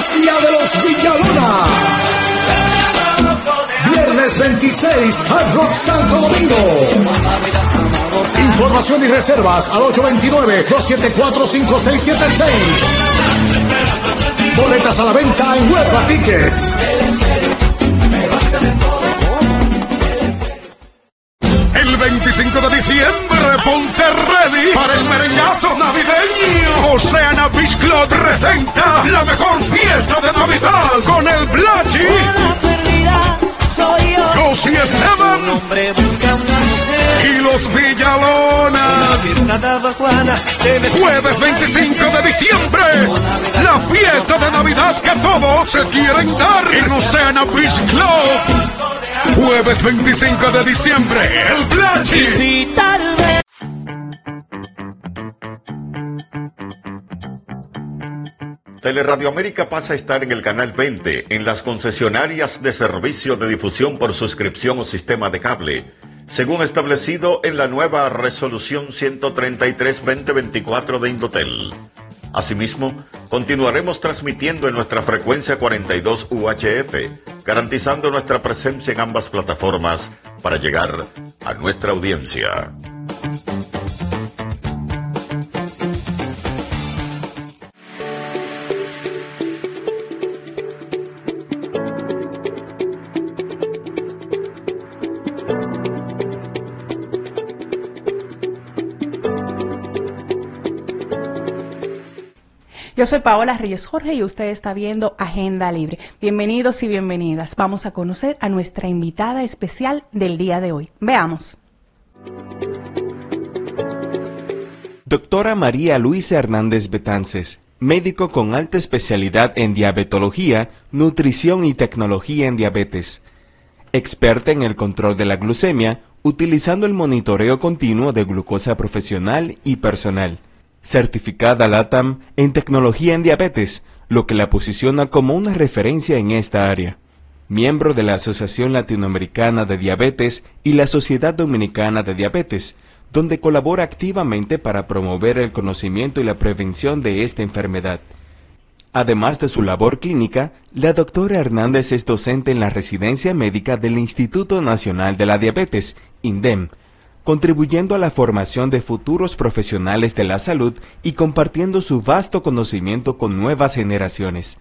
Gracia de los Villalona. Viernes 26, Hard Rock Santo Domingo. Información y reservas al 829-274-5676. Boletas a la venta en Huepa Tickets. El 25 de diciembre, ponte ready para el merengazo navideño. Oceana Beach Club presenta la mejor fiesta de Navidad con el Blachi, Josie Esteban y los Villalonas. Jueves 25 de diciembre, la fiesta de Navidad que todos se quieren dar en Oceana Beach Club. Jueves 25 de diciembre, el Blachi. Teleradio América pasa a estar en el canal 20 en las concesionarias de servicio de difusión por suscripción o sistema de cable, según establecido en la nueva resolución 133-2024 de Indotel. Asimismo, continuaremos transmitiendo en nuestra frecuencia 42 UHF, garantizando nuestra presencia en ambas plataformas para llegar a nuestra audiencia. Yo soy Paola Reyes Jorge y usted está viendo Agenda Libre. Bienvenidos y bienvenidas. Vamos a conocer a nuestra invitada especial del día de hoy. Veamos. Doctora María Luisa Hernández Betances, médico con alta especialidad en diabetología, nutrición y tecnología en diabetes. Experta en el control de la glucemia, utilizando el monitoreo continuo de glucosa profesional y personal. Certificada LATAM en tecnología en diabetes, lo que la posiciona como una referencia en esta área. Miembro de la Asociación Latinoamericana de Diabetes y la Sociedad Dominicana de Diabetes, donde colabora activamente para promover el conocimiento y la prevención de esta enfermedad. Además de su labor clínica, la doctora Hernández es docente en la residencia médica del Instituto Nacional de la Diabetes, INDEM, contribuyendo a la formación de futuros profesionales de la salud y compartiendo su vasto conocimiento con nuevas generaciones.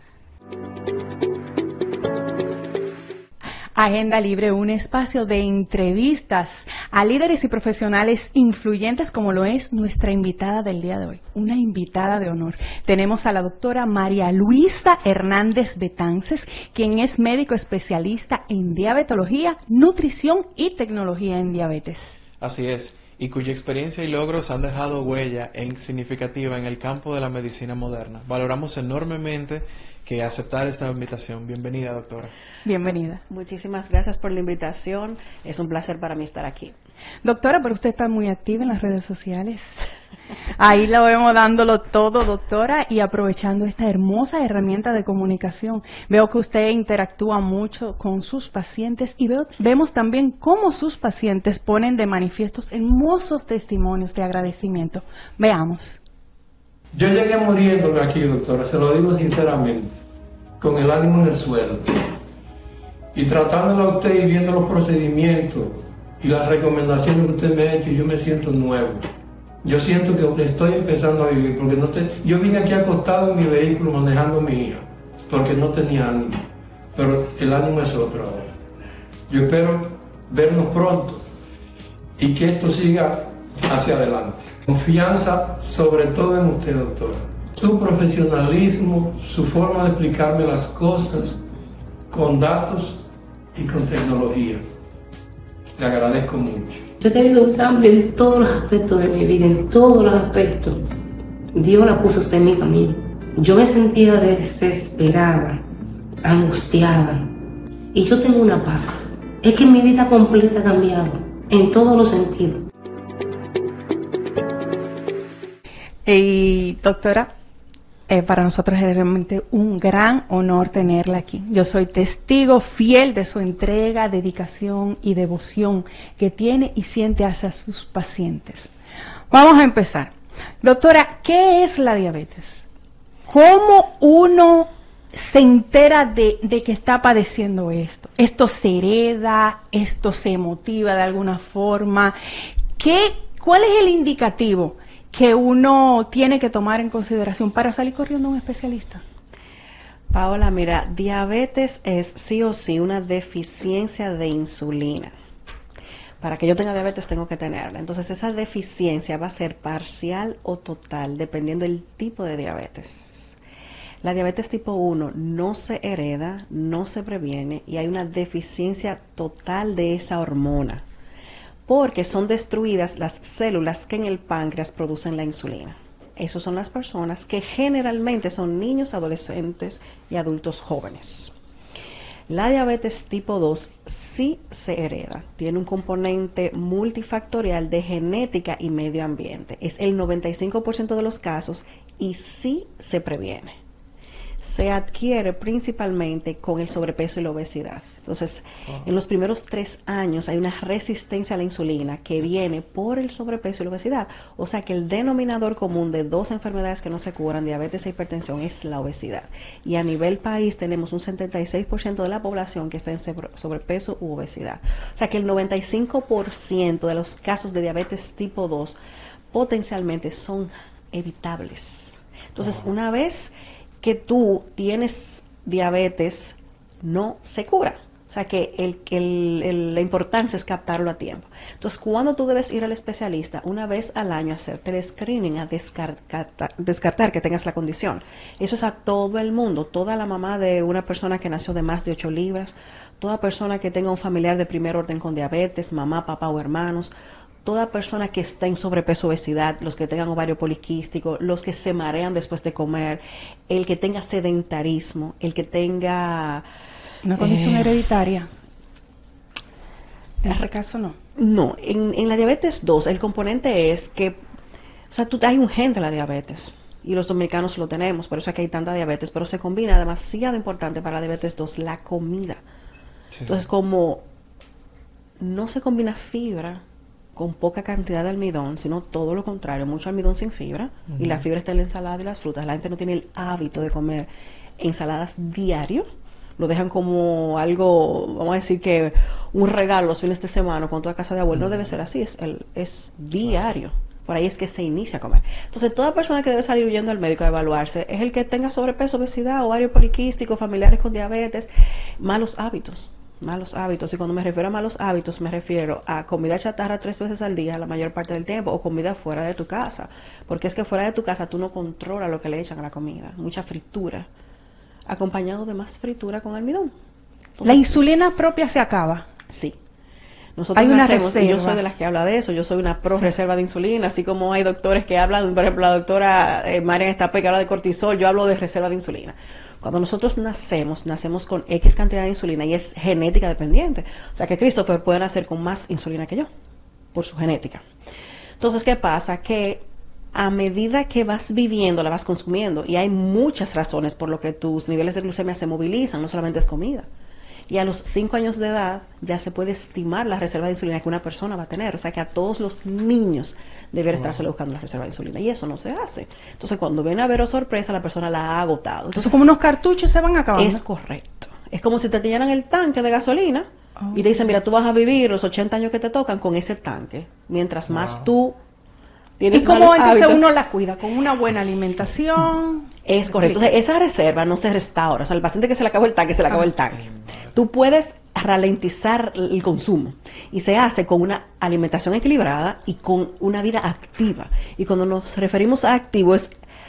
Agenda Libre, un espacio de entrevistas a líderes y profesionales influyentes como lo es nuestra invitada del día de hoy, una invitada de honor. Tenemos a la doctora María Luisa Hernández Betances, quien es médico especialista en diabetología, nutrición y tecnología en diabetes. Así es, y cuya experiencia y logros han dejado huella significativa en el campo de la medicina moderna. Valoramos enormemente que aceptar esta invitación. Bienvenida, doctora. Bienvenida. Muchísimas gracias por la invitación. Es un placer para mí estar aquí. Doctora, pero usted está muy activa en las redes sociales. Ahí lo vemos dándolo todo, doctora, y aprovechando esta hermosa herramienta de comunicación. Veo que usted interactúa mucho con sus pacientes y vemos también cómo sus pacientes ponen de manifiestos hermosos testimonios de agradecimiento. Veamos. Yo llegué muriéndome aquí, doctora, se lo digo sinceramente, con el ánimo en el suelo. Y tratándola a usted y viendo los procedimientos y las recomendaciones que usted me ha hecho, yo me siento nuevo. Yo siento que estoy empezando a vivir, porque yo vine aquí acostado en mi vehículo manejando a mi hija, porque no tenía ánimo, pero el ánimo es otro ahora. Yo espero vernos pronto y que esto siga hacia adelante. Confianza sobre todo en usted, doctora. Su profesionalismo, su forma de explicarme las cosas con datos y con tecnología. Le agradezco mucho. Yo he tenido un cambio en todos los aspectos de mi vida, en todos los aspectos. Dios la puso usted en mi camino. Yo me sentía desesperada, angustiada, y yo tengo una paz. Es que mi vida completa ha cambiado, en todos los sentidos. Y doctora, para nosotros es realmente un gran honor tenerla aquí. Yo soy testigo fiel de su entrega, dedicación y devoción que tiene y siente hacia sus pacientes. Vamos a empezar. Doctora, ¿qué es la diabetes? ¿Cómo uno se entera de que está padeciendo esto? ¿Esto se hereda? ¿Esto se motiva de alguna forma? ¿Cuál es el indicativo que uno tiene que tomar en consideración para salir corriendo a un especialista? Paola, mira, diabetes es sí o sí una deficiencia de insulina. Para que yo tenga diabetes tengo que tenerla. Entonces esa deficiencia va a ser parcial o total, dependiendo del tipo de diabetes. La diabetes tipo 1 no se hereda, no se previene y hay una deficiencia total de esa hormona, porque son destruidas las células que en el páncreas producen la insulina. Esas son las personas que generalmente son niños, adolescentes y adultos jóvenes. La diabetes tipo 2 sí se hereda, tiene un componente multifactorial de genética y medio ambiente. Es el 95% de los casos y sí se previene. Se adquiere principalmente con el sobrepeso y la obesidad. Entonces, en los primeros 3 años hay una resistencia a la insulina que viene por el sobrepeso y la obesidad. O sea que el denominador común de 2 enfermedades que no se curan, diabetes e hipertensión, es la obesidad. Y a nivel país tenemos un 76% de la población que está en sobrepeso u obesidad. O sea que el 95% de los casos de diabetes tipo 2 potencialmente son evitables. Entonces, una vez que tú tienes diabetes, no se cura. O sea que la importancia es captarlo a tiempo. Entonces, ¿cuándo tú debes ir al especialista? Una vez al año, hacerte el screening, a descartar que tengas la condición. Eso es a todo el mundo. Toda la mamá de una persona que nació de más de 8 libras, toda persona que tenga un familiar de primer orden con diabetes, mamá, papá o hermanos, toda persona que está en sobrepeso, obesidad, los que tengan ovario poliquístico, los que se marean después de comer, el que tenga sedentarismo, el que tenga una condición hereditaria. En este caso no. No, en la diabetes 2 el componente es que, o sea, hay un gen de la diabetes y los dominicanos lo tenemos, por eso es que hay tanta diabetes, pero se combina demasiado importante para la diabetes 2 la comida. Sí. Entonces, como no se combina fibra con poca cantidad de almidón, sino todo lo contrario, mucho almidón sin fibra, y la fibra está en la ensalada y las frutas. La gente no tiene el hábito de comer ensaladas diario, lo dejan como algo, vamos a decir que un regalo los fines de semana cuando tú vas a casa de abuelo. No debe ser así, es diario. Por ahí es que se inicia a comer. Entonces, toda persona que debe salir huyendo al médico a evaluarse es el que tenga sobrepeso, obesidad, ovario poliquístico, familiares con diabetes, malos hábitos. Y cuando me refiero a malos hábitos, me refiero a comida chatarra 3 veces al día la mayor parte del tiempo, o comida fuera de tu casa, porque es que fuera de tu casa tú no controlas lo que le echan a la comida, mucha fritura, acompañado de más fritura con almidón. Entonces, ¿la insulina propia se acaba? Sí. Nosotros nacemos, y yo soy de las que habla de eso, yo soy una pro reserva de insulina, así como hay doctores que hablan, por ejemplo, la doctora Marian Estapé, que habla de cortisol, yo hablo de reserva de insulina. Cuando nosotros nacemos con X cantidad de insulina y es genética dependiente. O sea que Christopher puede nacer con más insulina que yo, por su genética. Entonces, ¿qué pasa? Que a medida que vas viviendo, la vas consumiendo, y hay muchas razones por lo que tus niveles de glucemia se movilizan, no solamente es comida. Y a los 5 años de edad ya se puede estimar la reserva de insulina que una persona va a tener. O sea que a todos los niños debería estarse buscando la reserva de insulina. Y eso no se hace. Entonces cuando viene a ver, oh sorpresa, la persona la ha agotado. Entonces, como unos cartuchos se van acabando. Es correcto. Es como si te llenan el tanque de gasolina y te dicen, mira, tú vas a vivir los 80 años que te tocan con ese tanque. Mientras más tú tienes ¿y cómo entonces hábitos, uno la cuida? Con una buena alimentación. Es correcto. Entonces, esa reserva no se restaura. O sea, el paciente que se le acabó el tanque, se le acabó el tanque. Tú puedes ralentizar el consumo y se hace con una alimentación equilibrada y con una vida activa. Y cuando nos referimos a activo es,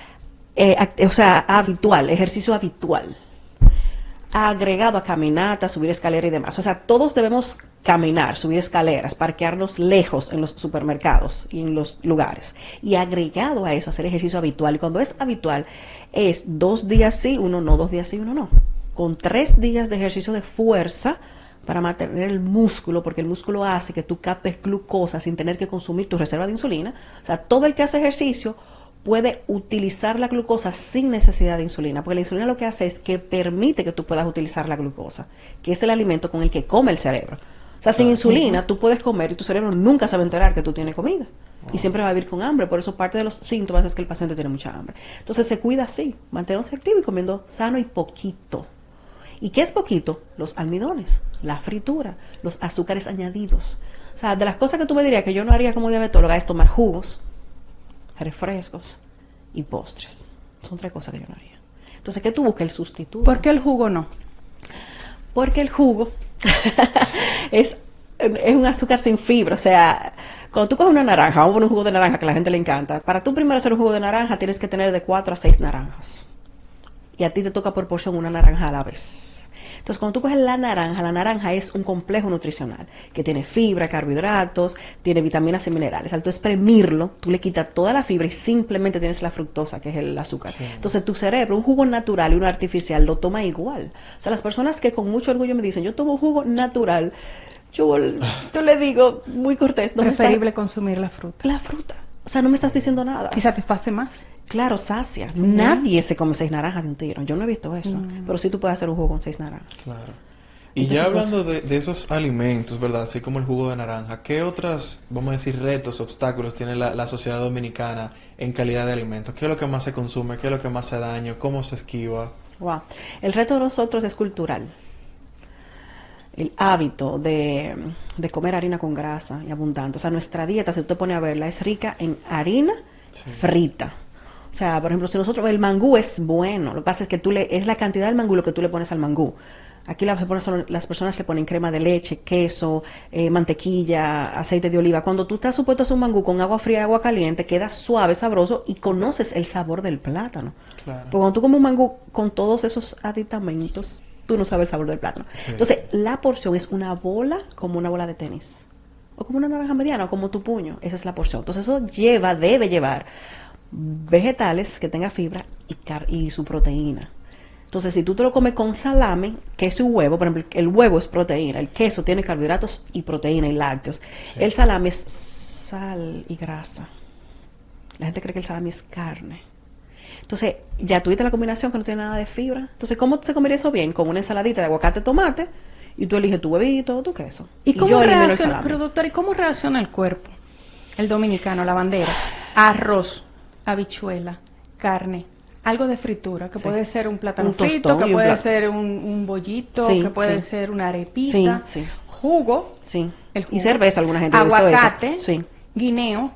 habitual, ejercicio habitual, agregado a caminata, subir escalera y demás. O sea, todos debemos caminar, subir escaleras, parquearnos lejos en los supermercados y en los lugares. Y agregado a eso, hacer ejercicio habitual. Y cuando es habitual, es 2 días sí, 1 no, 2 días sí, 1 no. Con 3 días de ejercicio de fuerza para mantener el músculo, porque el músculo hace que tú captes glucosa sin tener que consumir tu reserva de insulina. O sea, todo el que hace ejercicio puede utilizar la glucosa sin necesidad de insulina, porque la insulina lo que hace es que permite que tú puedas utilizar la glucosa, que es el alimento con el que come el cerebro. O sea, sin insulina tú puedes comer y tu cerebro nunca se va a enterar que tú tienes comida. y siempre va a vivir con hambre. Por eso parte de los síntomas es que el paciente tiene mucha hambre. Entonces se cuida así, mantenerse activo y comiendo sano y poquito. ¿Y qué es poquito? Los almidones, la fritura, los azúcares añadidos. O sea, de las cosas que tú me dirías que yo no haría como diabetóloga es tomar jugos, refrescos y postres. Son 3 cosas que yo no haría. Entonces, ¿qué tú buscas? El sustituto. ¿Por qué el jugo no? Porque el jugo es un azúcar sin fibra. O sea, cuando tú coges una naranja, vamos a poner un jugo de naranja que a la gente le encanta. Para tú primero hacer un jugo de naranja tienes que tener de 4 a 6 naranjas. Y a ti te toca por porción una naranja a la vez. Entonces, cuando tú coges la naranja es un complejo nutricional que tiene fibra, carbohidratos, tiene vitaminas y minerales. Al tú exprimirlo, tú le quitas toda la fibra y simplemente tienes la fructosa, que es el azúcar. Sí. Entonces, tu cerebro, un jugo natural y uno artificial, lo toma igual. O sea, las personas que con mucho orgullo me dicen, yo tomo jugo natural, yo le digo, muy cortés. No preferible consumir la fruta. La fruta. O sea, no me estás diciendo nada. ¿Y satisface más? Claro, sacia. Sí. Nadie se come 6 naranjas de un tiro. Yo no he visto eso. Pero sí tú puedes hacer un jugo con 6 naranjas. Claro. Y entonces, ya hablando de esos alimentos, ¿verdad? Así como el jugo de naranja, ¿qué otras, vamos a decir, retos, obstáculos tiene la sociedad dominicana en calidad de alimentos? ¿Qué es lo que más se consume? ¿Qué es lo que más hace daño? ¿Cómo se esquiva? Wow. El reto de nosotros es cultural. El hábito de comer harina con grasa y abundante. O sea, nuestra dieta, si tú te pones a verla, es rica en harina frita. O sea, por ejemplo, si nosotros, el mangú es bueno, lo que pasa es que es la cantidad del mangú lo que tú le pones al mangú. Aquí las personas le ponen crema de leche, queso, mantequilla, aceite de oliva. Cuando tú estás supuesto a hacer un mangú con agua fría y agua caliente, queda suave, sabroso y conoces el sabor del plátano. Claro. Porque cuando tú comes un mangú con todos esos aditamentos, tú no sabes el sabor del plátano. Sí. Entonces, la porción es una bola, como una bola de tenis. O como una naranja mediana, o como tu puño. Esa es la porción. Entonces, eso debe llevar vegetales que tenga fibra y su proteína. Entonces, si tú te lo comes con salame, queso y huevo, por ejemplo, el huevo es proteína, el queso tiene carbohidratos y proteína y lácteos. Sí. El salame es sal y grasa. La gente cree que el salame es carne. Entonces, ya tuviste la combinación que no tiene nada de fibra. Entonces, ¿cómo se comería eso bien? Con una ensaladita de aguacate, tomate, y tú eliges tu huevito o tu queso. ¿Y cómo reacciona, pero doctor, ¿y cómo reacciona el cuerpo? El dominicano, la bandera, arroz, habichuela, carne, algo de fritura, que puede ser un plátano frito, que puede ser un bollito, que puede ser una arepita, jugo, el jugo, y cerveza, alguna gente aguacate, guineo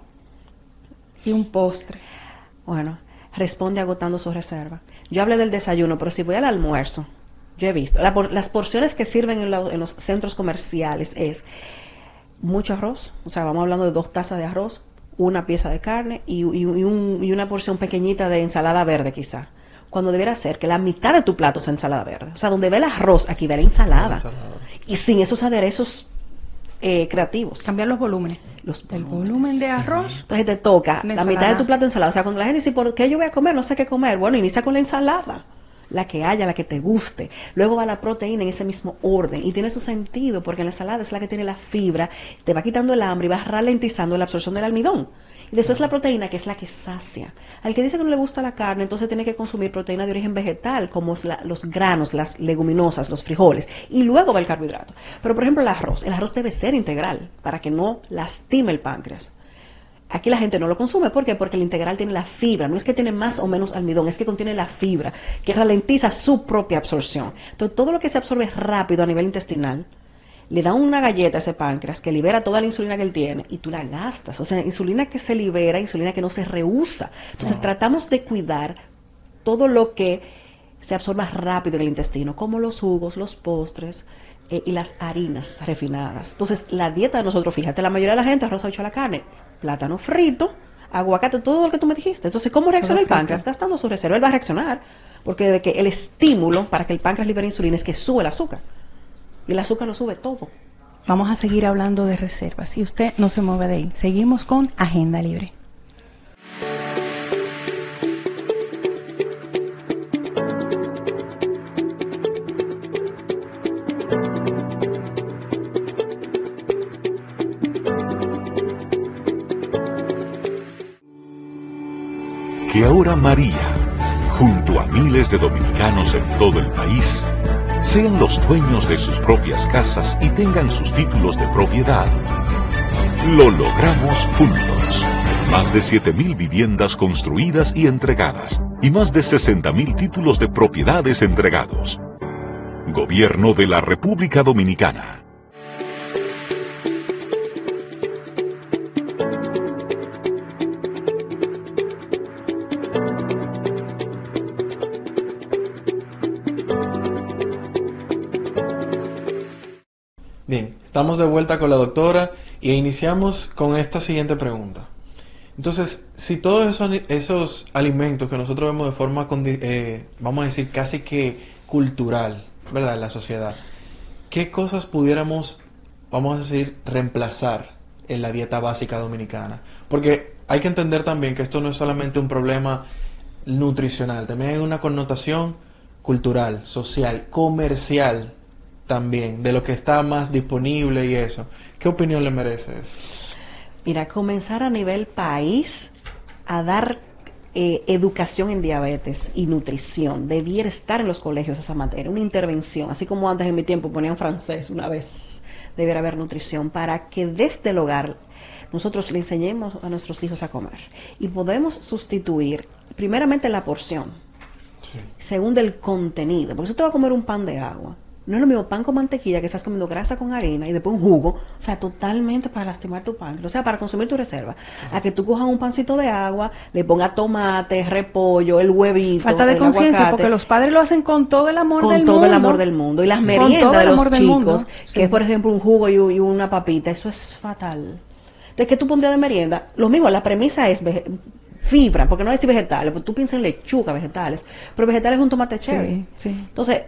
y un postre. Bueno, responde agotando su reserva. Yo hablé del desayuno, pero si voy al almuerzo, yo he visto, las porciones que sirven en los centros comerciales es mucho arroz, o sea, vamos hablando de 2 tazas de arroz, una pieza de carne y una porción pequeñita de ensalada verde quizá. Cuando debería ser que la mitad de tu plato sea ensalada verde. O sea, donde ve el arroz, aquí ve la ensalada. Y sin esos aderezos creativos. Cambiar los volúmenes. El volumen de arroz. Entonces te toca la mitad de tu plato de ensalada. O sea, cuando la gente dice, ¿por qué yo voy a comer? No sé qué comer. Bueno, inicia con la ensalada. La que haya, la que te guste. Luego va la proteína en ese mismo orden. Y tiene su sentido, porque la ensalada es la que tiene la fibra, te va quitando el hambre y vas ralentizando la absorción del almidón. Y después la proteína, que es la que sacia. Al que dice que no le gusta la carne, entonces tiene que consumir proteína de origen vegetal, como los granos, las leguminosas, los frijoles. Y luego va el carbohidrato. Pero, por ejemplo, el arroz debe ser integral, para que no lastime el páncreas. Aquí la gente no lo consume. ¿Por qué? Porque el integral tiene la fibra. No es que tiene más o menos almidón, es que contiene la fibra, que ralentiza su propia absorción. Entonces, todo lo que se absorbe rápido a nivel intestinal, le da una galleta a ese páncreas que libera toda la insulina que él tiene y tú la gastas. O sea, insulina que se libera, insulina que no se rehúsa. Entonces, tratamos de cuidar todo lo que se absorba rápido en el intestino, como los jugos, los postres, y las harinas refinadas. Entonces, la dieta de nosotros, fíjate, la mayoría de la gente arroz, habichuela, carne, plátano frito, aguacate, todo lo que tú me dijiste. Entonces, ¿cómo reacciona el páncreas? Gastando su reserva. Él va a reaccionar, porque de que el estímulo para que el páncreas libere insulina es que sube el azúcar. Y el azúcar lo sube todo. Vamos a seguir hablando de reservas y usted no se mueve de ahí. Seguimos con Agenda Libre. Que ahora María, junto a miles de dominicanos en todo el país, sean los dueños de sus propias casas y tengan sus títulos de propiedad. Lo logramos juntos. Más de 7.000 viviendas construidas y entregadas, y más de 60.000 títulos de propiedades entregados. Gobierno de la República Dominicana. Bien, estamos de vuelta con la doctora y iniciamos con esta siguiente pregunta. Entonces, si todos esos alimentos que nosotros vemos de forma, vamos a decir, casi que cultural, ¿verdad?, en la sociedad, ¿qué cosas pudiéramos, vamos a decir, reemplazar en la dieta básica dominicana? Porque hay que entender también que esto no es solamente un problema nutricional, también hay una connotación cultural, social, comercial también, de lo que está más disponible y eso. ¿Qué opinión le merece eso? Mira, comenzar a nivel país a dar educación en diabetes y nutrición. Debiera estar en los colegios esa materia, una intervención, así como antes en mi tiempo ponían francés una vez, debiera haber nutrición para que desde el hogar nosotros le enseñemos a nuestros hijos a comer. Y podemos sustituir primeramente la porción, según el contenido, porque si tú vas a comer un pan de agua, no es lo mismo pan con mantequilla que estás comiendo grasa con harina y después un jugo, o sea, totalmente para lastimar tu páncreas, o sea, para consumir tu reserva. A que tú cojas un pancito de agua, le pongas tomate, repollo, el huevito, falta de conciencia, porque los padres lo hacen con todo el amor del mundo. Con todo el amor del mundo. Y las meriendas de los chicos, que es por ejemplo un jugo y una papita, eso es fatal. Entonces, ¿qué tú pondrías de merienda? Lo mismo, la premisa es fibra, porque no decir vegetales, porque tú piensas en lechuga, vegetales, pero vegetales es un tomate cherry. Sí. Entonces,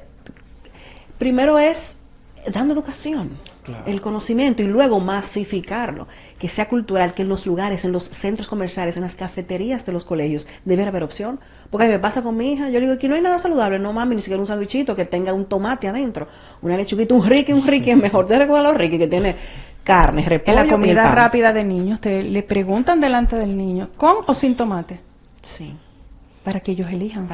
primero es dando educación, claro, el conocimiento, y luego masificarlo, que sea cultural, que en los lugares, en los centros comerciales, en las cafeterías de los colegios, debe haber opción. Porque a mí me pasa con mi hija, yo le digo, aquí no hay nada saludable, no mami, ni siquiera un sándwichito que tenga un tomate adentro, una lechuguita, un riqui es mejor. ¿Te recuerdas los riqui que tiene carne, repollo? En la comida rápida de niños, le preguntan delante del niño, ¿con o sin tomate? Sí. Para que ellos elijan.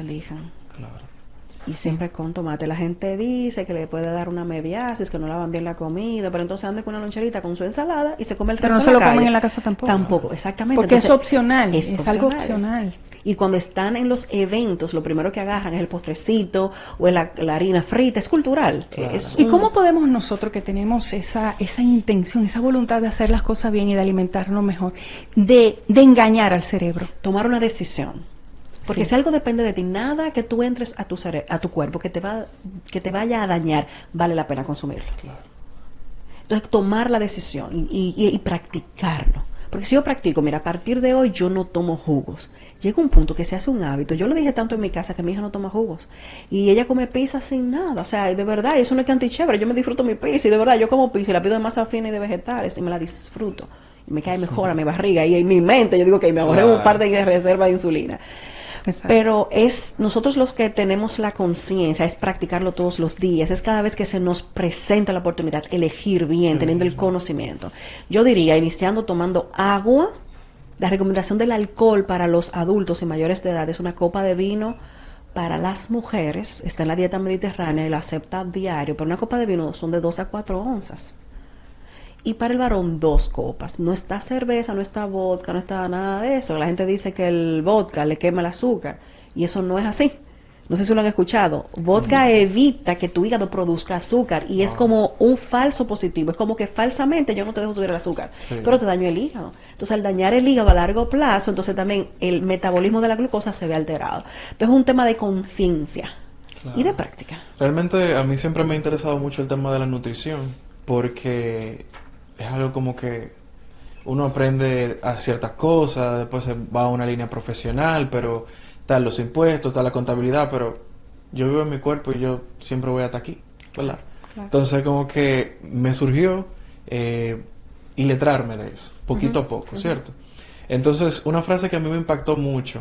Claro. Y siempre con tomate. La gente dice que le puede dar una mebiasis, que no lavan bien la comida, pero entonces ande con una loncherita con su ensalada y se come el resto. Pero no se lo comen en la casa tampoco. Tampoco, exactamente. Porque entonces, es opcional, es algo opcional. Y cuando están en los eventos, lo primero que agarran es el postrecito o la harina frita, es cultural. Claro. ¿Y cómo podemos nosotros, que tenemos esa intención, esa voluntad de hacer las cosas bien y de alimentarnos mejor, de engañar al cerebro? Tomar una decisión. Porque si algo depende de ti, nada que tú entres a tu cuerpo que te vaya a dañar, vale la pena consumirlo. Claro. Entonces, tomar la decisión y practicarlo. Porque si yo practico, mira, a partir de hoy yo no tomo jugos. Llega un punto que se hace un hábito. Yo lo dije tanto en mi casa que mi hija no toma jugos. Y ella come pizza sin nada. O sea, de verdad, eso no es que antichévere. Yo me disfruto mi pizza y de verdad yo como pizza y la pido de masa fina y de vegetales y me la disfruto. Y me cae mejor a mi barriga y en mi mente yo digo que me ahorré un par de reservas de insulina. Exacto. Pero es nosotros los que tenemos la conciencia, es practicarlo todos los días, es cada vez que se nos presenta la oportunidad, elegir bien, teniendo el conocimiento. Yo diría, iniciando tomando agua, la recomendación del alcohol para los adultos y mayores de edad es una copa de vino. Para las mujeres, está en la dieta mediterránea y la acepta diario, pero una copa de vino son de 2 a 4 onzas. Y para el varón 2 copas. No está cerveza, no está vodka, no está nada de eso. La gente dice que el vodka le quema el azúcar y eso no es así. No sé si lo han escuchado. Vodka evita que tu hígado produzca azúcar y es como un falso positivo. Es como que falsamente yo no te dejo subir el azúcar, pero te daño el hígado. Entonces, al dañar el hígado a largo plazo, entonces también el metabolismo de la glucosa se ve alterado. Entonces, es un tema de conciencia y de práctica. Realmente a mí siempre me ha interesado mucho el tema de la nutrición porque es algo como que uno aprende a ciertas cosas, después se va a una línea profesional, pero están los impuestos, está la contabilidad, pero yo vivo en mi cuerpo y yo siempre voy hasta aquí, ¿verdad? Claro. Entonces como que me surgió iletrarme de eso, poquito a poco, ¿cierto? Entonces una frase que a mí me impactó mucho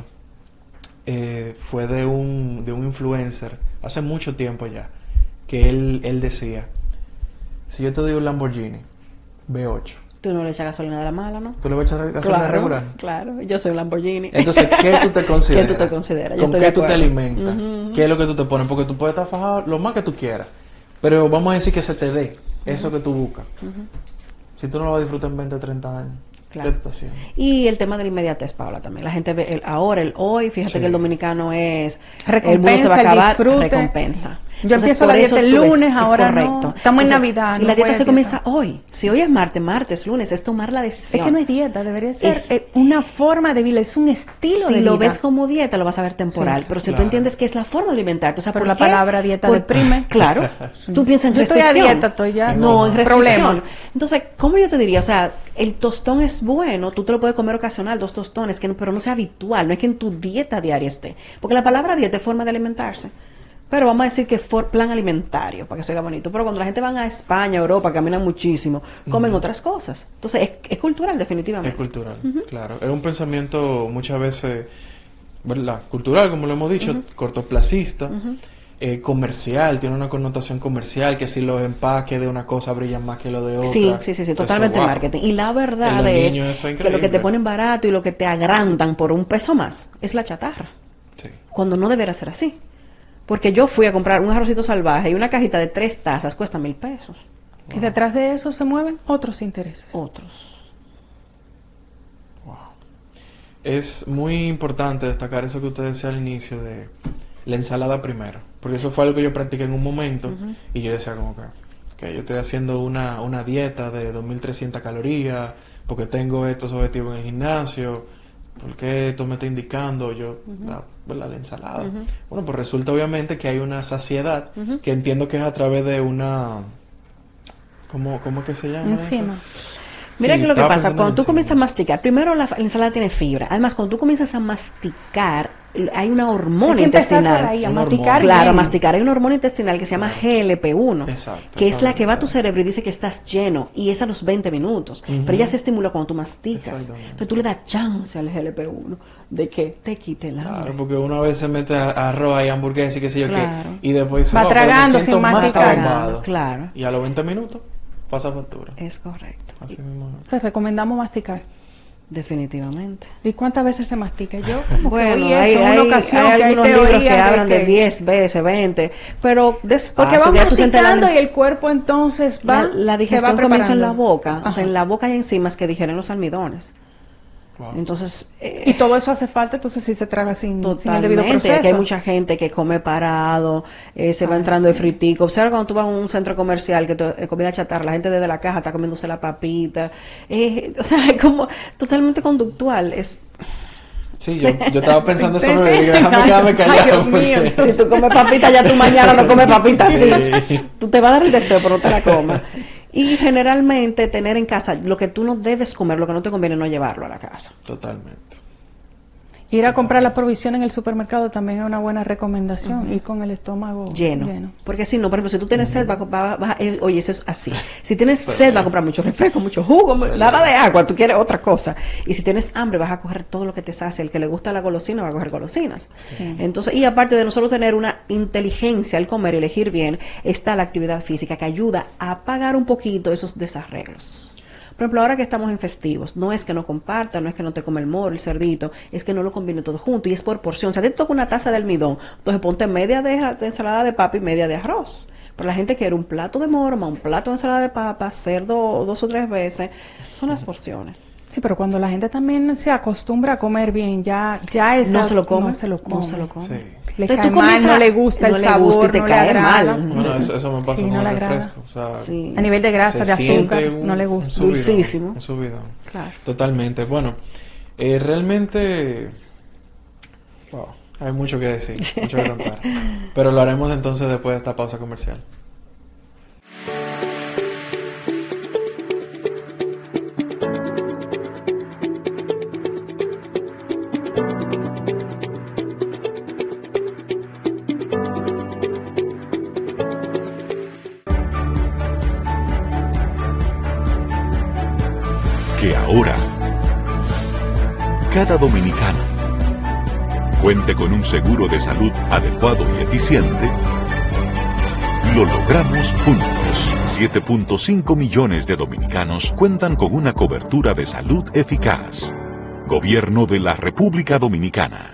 fue de un influencer, hace mucho tiempo ya, que él decía, si yo te doy un Lamborghini V8. Tú no le echas gasolina de la mala, ¿no? ¿Tú le vas a echar gasolina regular? Claro, yo soy un Lamborghini. Entonces, ¿qué tú te consideras? ¿Qué tú te consideras? ¿Con qué tú te alimentas? ¿Qué es lo que tú te pones? Porque tú puedes estar fajado lo más que tú quieras, pero vamos a decir que se te dé eso que tú buscas. Si tú no lo vas a disfrutar en 20 o 30 años. Claro. ¿Qué tú estás haciendo? Y el tema de la inmediatez, Paola, también. La gente ve el ahora, el hoy. Fíjate Sí. que el dominicano es... Recompensa, el mundo se va a el acabar, disfrute. recompensa. Yo empiezo por la eso dieta el tú ves, lunes, es ahora no. correcto. Estamos en Entonces, Navidad. y no la voy dieta a se comienza hoy. Si hoy es martes, lunes, es tomar la decisión. Es que no es dieta, debería ser Es- una forma de vida, es un estilo de Si vida. lo ves como dieta, lo vas a ver temporal. Sí, pero si claro. tú entiendes que es la forma de alimentarte, o sea, Pero ¿por la qué? palabra dieta deprime. Claro. Tú piensas en Yo estoy a restricción. dieta, estoy ya No, en con restricción. problema. Entonces, ¿cómo yo te diría? O sea, el tostón es bueno, tú te lo puedes comer ocasional, 2 tostones, pero no sea habitual, no es que en tu dieta diaria esté. Porque la palabra dieta es forma de alimentarse. Pero vamos a decir que es plan alimentario, para que se oiga bonito. Pero cuando la gente va a España, Europa, caminan muchísimo, comen otras cosas. Entonces, es cultural, definitivamente. Es cultural, claro. Es un pensamiento muchas veces, ¿verdad? Cultural, como lo hemos dicho, cortoplacista, comercial, tiene una connotación comercial, que si los empaques de una cosa brillan más que lo de otra. Sí, totalmente Eso, wow. marketing. Y la verdad En los es niños eso es que lo que te increíble. ponen barato y lo que te agrandan por un peso más es la chatarra. Sí. Cuando no debería ser así. Porque yo fui a comprar un arrocito salvaje y una cajita de 3 tazas cuesta 1,000 pesos. Y detrás de eso se mueven otros intereses. Otros. Wow. Es muy importante destacar eso que usted decía al inicio de la ensalada primero, porque eso fue algo que yo practiqué en un momento y yo decía como que yo estoy haciendo una dieta de 2.300 calorías porque tengo estos objetivos en el gimnasio, ¿por qué esto me está indicando yo la ensalada? Bueno, pues resulta obviamente que hay una saciedad que entiendo que es a través de una... ¿Cómo que se llama Encima. eso? Mira Sí, que lo que estaba pasa, pensando cuando tú en comienzas a encima. masticar, primero la ensalada tiene fibra. Además, cuando tú comienzas a masticar, hay una hormona Hay que empezar intestinal. por ahí, a Una masticar hormona. Claro, a bien. masticar. Hay una hormona intestinal que se llama GLP-1, Exacto, que es la que va a tu exactamente. cerebro y dice que estás lleno, y es a los 20 minutos. Pero ella se estimula cuando tú masticas. Exactamente. Entonces tú le das chance al GLP-1 de que te quite el hambre. Claro, porque uno a veces se mete arroz y hamburguesa y qué sé yo Claro. qué, y después Va "No, pero me tragando siento sin más masticar". acabado". Claro, Y a los 20 minutos pasa factura. es correcto. Así mismo. Te recomendamos masticar. Definitivamente. ¿Y cuántas veces se mastica? Yo como que Bueno, oí hay, eso en una ocasión que hay algunos libros teorías que hablan de que- 10 veces, 20, pero despacio, Porque va ya tú sientes masticando y el cuerpo entonces va, la se digestión va comienza en la preparando. boca, o Ajá. sea, en la boca hay enzimas que digieren los almidones. Wow. Entonces, Y todo eso hace falta, entonces sí se traga sin el debido totalmente, proceso. aquí hay mucha gente que come parado, se va entrando de fritico. Observa cuando tú vas a un centro comercial que comida chatarra, la gente desde la caja está comiéndose la papita, o sea, es como totalmente conductual, es... Sí, yo estaba pensando eso, me dije, déjame quedarme callado. Ay, Dios mío, porque- si tú comes papita ya tú mañana no comes papita, sí. Sí. Tú te vas a dar el deseo, pero no te la comas. Y generalmente tener en casa lo que tú no debes comer, lo que no te conviene no llevarlo a la casa. Totalmente. Ir a comprar la provisión en el supermercado también es una buena recomendación, ir con el estómago Lleno. Porque si no, por ejemplo, si tú tienes sed, oye, eso es así. Si tienes sed, vas a comprar mucho refresco, mucho jugo, nada de agua, tú quieres otra cosa. Y si tienes hambre, vas a coger todo lo que te sacia. El que le gusta la golosina, va a coger golosinas. Sí. Entonces, y aparte de nosotros tener una inteligencia al comer y elegir bien, está la actividad física que ayuda a apagar un poquito esos desarreglos. Por ejemplo, ahora que estamos en festivos, no es que no comparta, no es que no te come el moro, el cerdito, es que no lo combine todo junto y es por porción. O sea, a ti te toca una taza de almidón, entonces ponte media de ensalada de papa y media de arroz. Pero la gente quiere un plato de moro, más un plato de ensalada de papa, cerdo 2 o 3 veces, son las porciones. Sí, pero cuando la gente también se acostumbra a comer bien, ya esa, No se lo come. No se lo come. No se lo come. Sí. Le Entonces, cae tú mal, comienzas no le gusta no el le sabor, gusta y te no cae le agrada. mal. Bueno, eso me pasa Sí, con no le el agrada. refresco. O sea, Sí. A nivel de grasa, se de siente azúcar, un- no le un gusta. subidón, Dulcísimo. un subidón. Claro. Totalmente. Bueno, realmente, wow, hay mucho que decir, mucho que contar. Pero lo haremos entonces después de esta pausa comercial. Que ahora cada dominicano cuente con un seguro de salud adecuado y eficiente, lo logramos juntos. 7.5 millones de dominicanos cuentan con una cobertura de salud eficaz. Gobierno de la República Dominicana.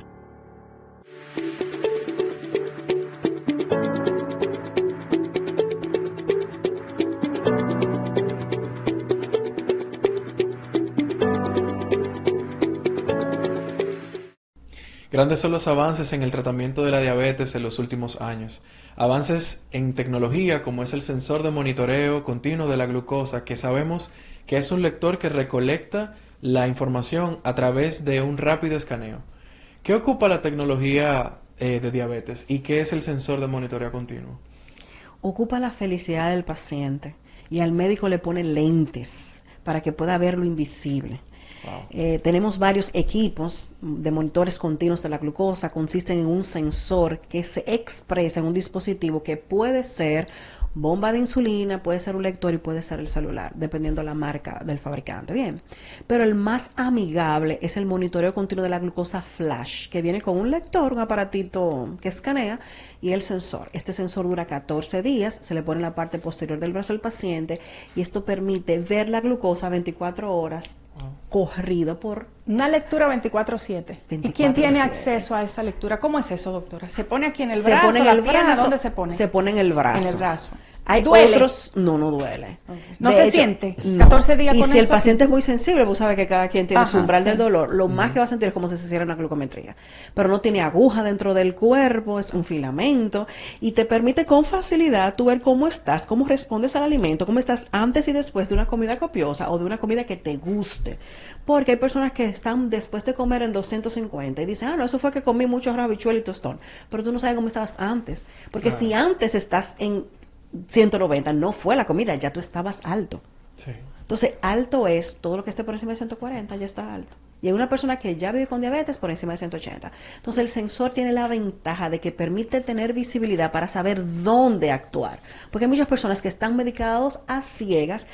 Grandes son los avances en el tratamiento de la diabetes en los últimos años. Avances en tecnología como es el sensor de monitoreo continuo de la glucosa, que sabemos que es un lector que recolecta la información a través de un rápido escaneo. ¿Qué ocupa la tecnología de diabetes y qué es el sensor de monitoreo continuo? Ocupa la felicidad del paciente y al médico le pone lentes para que pueda ver lo invisible. Wow. Tenemos varios equipos de monitores continuos de la glucosa. Consisten en un sensor que se expresa en un dispositivo que puede ser bomba de insulina, puede ser un lector y puede ser el celular, dependiendo de la marca del fabricante. Bien, pero el más amigable es el monitoreo continuo de la glucosa flash, que viene con un lector, un aparatito que escanea, y el sensor. Este sensor dura 14 días, se le pone en la parte posterior del brazo del paciente, y esto permite ver la glucosa 24 horas corrido por... Una lectura 24/7. ¿Y quién tiene acceso a esa lectura? ¿Cómo es eso, doctora? ¿Se pone aquí en el brazo? Se pone en el brazo. ¿Dónde se pone? Se pone en el brazo. En el brazo. Hay ¿Duele? otros, no duele. Okay. ¿No se siente? 14 días y con si el eso paciente es muy sensible, vos sabes que cada quien tiene su umbral del dolor, lo más que va a sentir es como si se hiciera una glucometría. Pero no tiene aguja dentro del cuerpo, es un filamento, y te permite con facilidad tú ver cómo estás, cómo respondes al alimento, cómo estás antes y después de una comida copiosa o de una comida que te guste. Porque hay personas que están después de comer en 250 y dicen, no, eso fue que comí mucho habichuela y tostón. Pero tú no sabes cómo estabas antes. Porque si antes estás en 190, no fue la comida, ya tú estabas alto. Sí. Entonces, alto es todo lo que esté por encima de 140, ya está alto. Y hay una persona que ya vive con diabetes por encima de 180. Entonces, el sensor tiene la ventaja de que permite tener visibilidad para saber dónde actuar. Porque hay muchas personas que están medicados a ciegas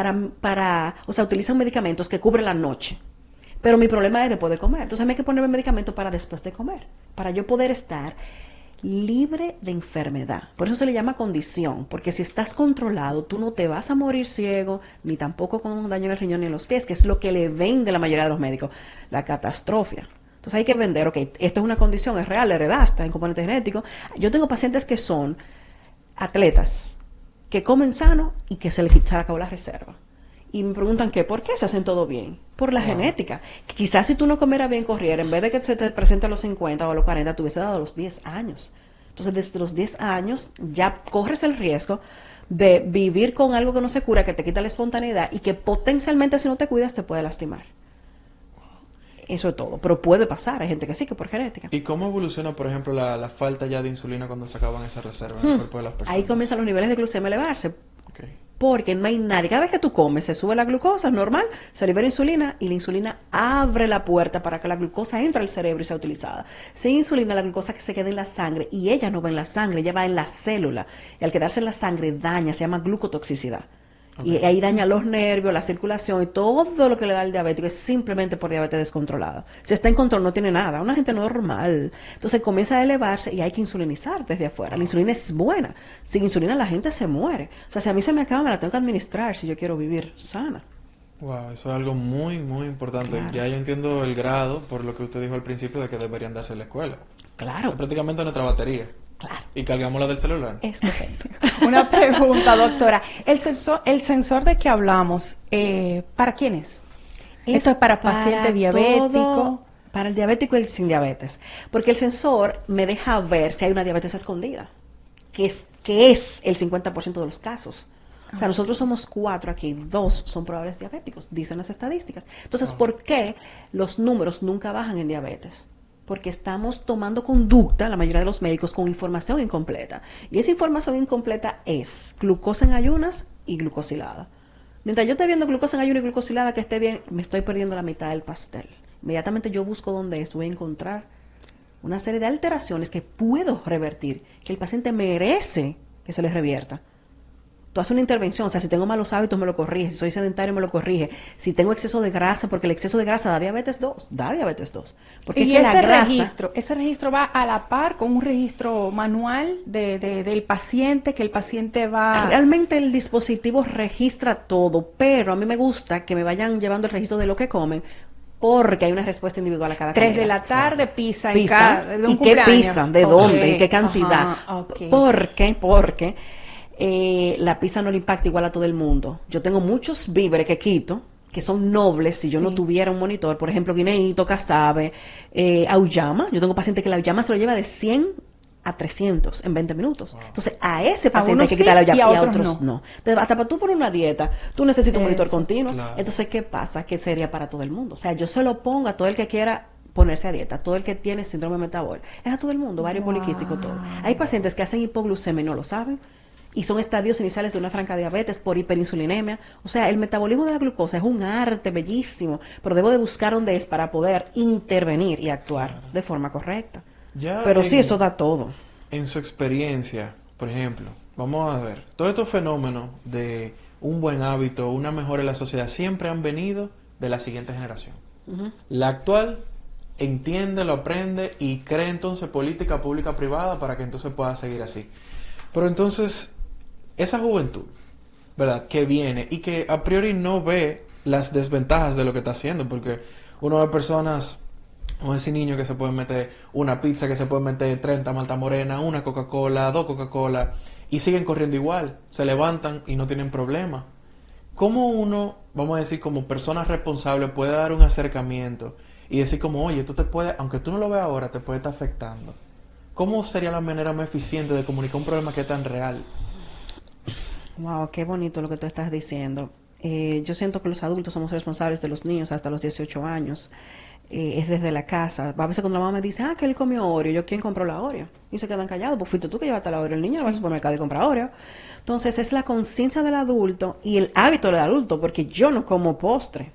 o sea, utilizan medicamentos que cubren la noche. Pero mi problema es después de comer. Entonces, a mí hay que ponerme medicamento para después de comer, para yo poder estar libre de enfermedad. Por eso se le llama condición, porque si estás controlado, tú no te vas a morir ciego, ni tampoco con un daño en el riñón ni en los pies, que es lo que le vende la mayoría de los médicos, la catastrofia. Entonces hay que vender, ok, esto es una condición, es real, heredasta, en componente genético. Yo tengo pacientes que son atletas, que comen sano y que se les acabó la reserva. Y me preguntan que ¿por qué se hacen todo bien? Por la genética. Quizás si tú no comieras bien corriera, en vez de que se te presente a los 50 o a los 40, te hubiese dado a los 10 años. Entonces, desde los 10 años ya corres el riesgo de vivir con algo que no se cura, que te quita la espontaneidad y que potencialmente si no te cuidas te puede lastimar. Eso es todo. Pero puede pasar. Hay gente que sí, que por genética. ¿Y cómo evoluciona, por ejemplo, la falta ya de insulina cuando se acaban esa reserva en el cuerpo de las personas? Ahí comienzan los niveles de glucemia a elevarse. Okay. Porque no hay nadie. Cada vez que tú comes, se sube la glucosa, es normal, se libera insulina y la insulina abre la puerta para que la glucosa entre al cerebro y sea utilizada. Sin insulina, la glucosa que se queda en la sangre, y ella no va en la sangre, ella va en la célula. Y al quedarse en la sangre daña, se llama glucotoxicidad. Okay. Y ahí daña los nervios, la circulación y todo lo que le da al diabético es simplemente por diabetes descontrolada. Si está en control no tiene nada, una gente normal. Entonces comienza a elevarse y hay que insulinizar desde afuera. La insulina es buena. Sin insulina la gente se muere. O sea, si a mí se me acaba, me la tengo que administrar si yo quiero vivir sana. Wow, eso es algo muy, muy importante. Claro. Ya yo entiendo el grado, por lo que usted dijo al principio, de que deberían darse en la escuela. Claro. Es prácticamente nuestra batería. Claro. Y cargamos la del celular. Es correcto. Una pregunta, doctora. El sensor de que hablamos, ¿para quién es? ¿Esto es para paciente diabético? Para el diabético y el sin diabetes. Porque el sensor me deja ver si hay una diabetes escondida, que es el 50% de los casos. O sea, nosotros somos 4 aquí, 2 son probables diabéticos, dicen las estadísticas. Entonces, ¿por qué los números nunca bajan en diabetes? Porque estamos tomando conducta, la mayoría de los médicos, con información incompleta. Y esa información incompleta es glucosa en ayunas y glucosilada. Mientras yo esté viendo glucosa en ayunas y glucosilada que esté bien, me estoy perdiendo la mitad del pastel. Inmediatamente yo busco dónde es, voy a encontrar una serie de alteraciones que puedo revertir, que el paciente merece que se le revierta. Tú haces una intervención, o sea, si tengo malos hábitos me lo corrige, si soy sedentario me lo corrige, si tengo exceso de grasa, porque el exceso de grasa da diabetes 2. Porque y es que ese registro va a la par con un registro manual del paciente, que el paciente va... Realmente el dispositivo registra todo, pero a mí me gusta que me vayan llevando el registro de lo que comen, porque hay una respuesta individual a cada comida. 3 de la tarde pizza ¿Y qué pisan? ¿De dónde? ¿Y qué cantidad? Okay. Porque la pizza no le impacta igual a todo el mundo. Yo tengo muchos víveres que quito, que son nobles, si yo no tuviera un monitor, por ejemplo, guineíto, casabe, auyama. Yo tengo pacientes que la auyama se lo lleva de 100 a 300 en 20 minutos. Wow. Entonces, a ese paciente hay que quitarle la auyama y a otros no. Entonces, hasta para tú por una dieta, tú necesitas un monitor continuo. Claro. Entonces, ¿qué pasa? Que sería para todo el mundo. O sea, yo se lo pongo a todo el que quiera ponerse a dieta, todo el que tiene síndrome metabólico. Es a todo el mundo, varios poliquísticos, todo. Hay pacientes que hacen hipoglucemia y no lo saben. Y son estadios iniciales de una franca diabetes por hiperinsulinemia. O sea, el metabolismo de la glucosa es un arte bellísimo, pero debo de buscar dónde es para poder intervenir y actuar de forma correcta. Pero sí, eso da todo. En su experiencia, por ejemplo, vamos a ver, todos estos fenómenos de un buen hábito, una mejora en la sociedad, siempre han venido de la siguiente generación. La actual entiende, lo aprende y crea entonces política pública privada para que entonces pueda seguir así. Pero entonces, esa juventud, ¿verdad?, que viene y que a priori no ve las desventajas de lo que está haciendo, porque uno ve personas, como ese niño que se puede meter una pizza, que se puede meter 30 malta morena, una Coca-Cola, 2 Coca-Cola, y siguen corriendo igual, se levantan y no tienen problema. ¿Cómo uno, vamos a decir, como persona responsable puede dar un acercamiento y decir como, oye, tú te puedes, aunque tú no lo veas ahora, te puede estar afectando? ¿Cómo sería la manera más eficiente de comunicar un problema que es tan real? Wow, qué bonito lo que tú estás diciendo. Yo siento que los adultos somos responsables de los niños hasta los 18 años. Es desde la casa. A veces cuando la mamá me dice, que él comió Oreo, yo, ¿quién compró la Oreo? Y se quedan callados, pues fuiste tú que llevaste la Oreo. El niño no va al supermercado y compra Oreo. Entonces es la conciencia del adulto y el hábito del adulto, porque yo no como postre.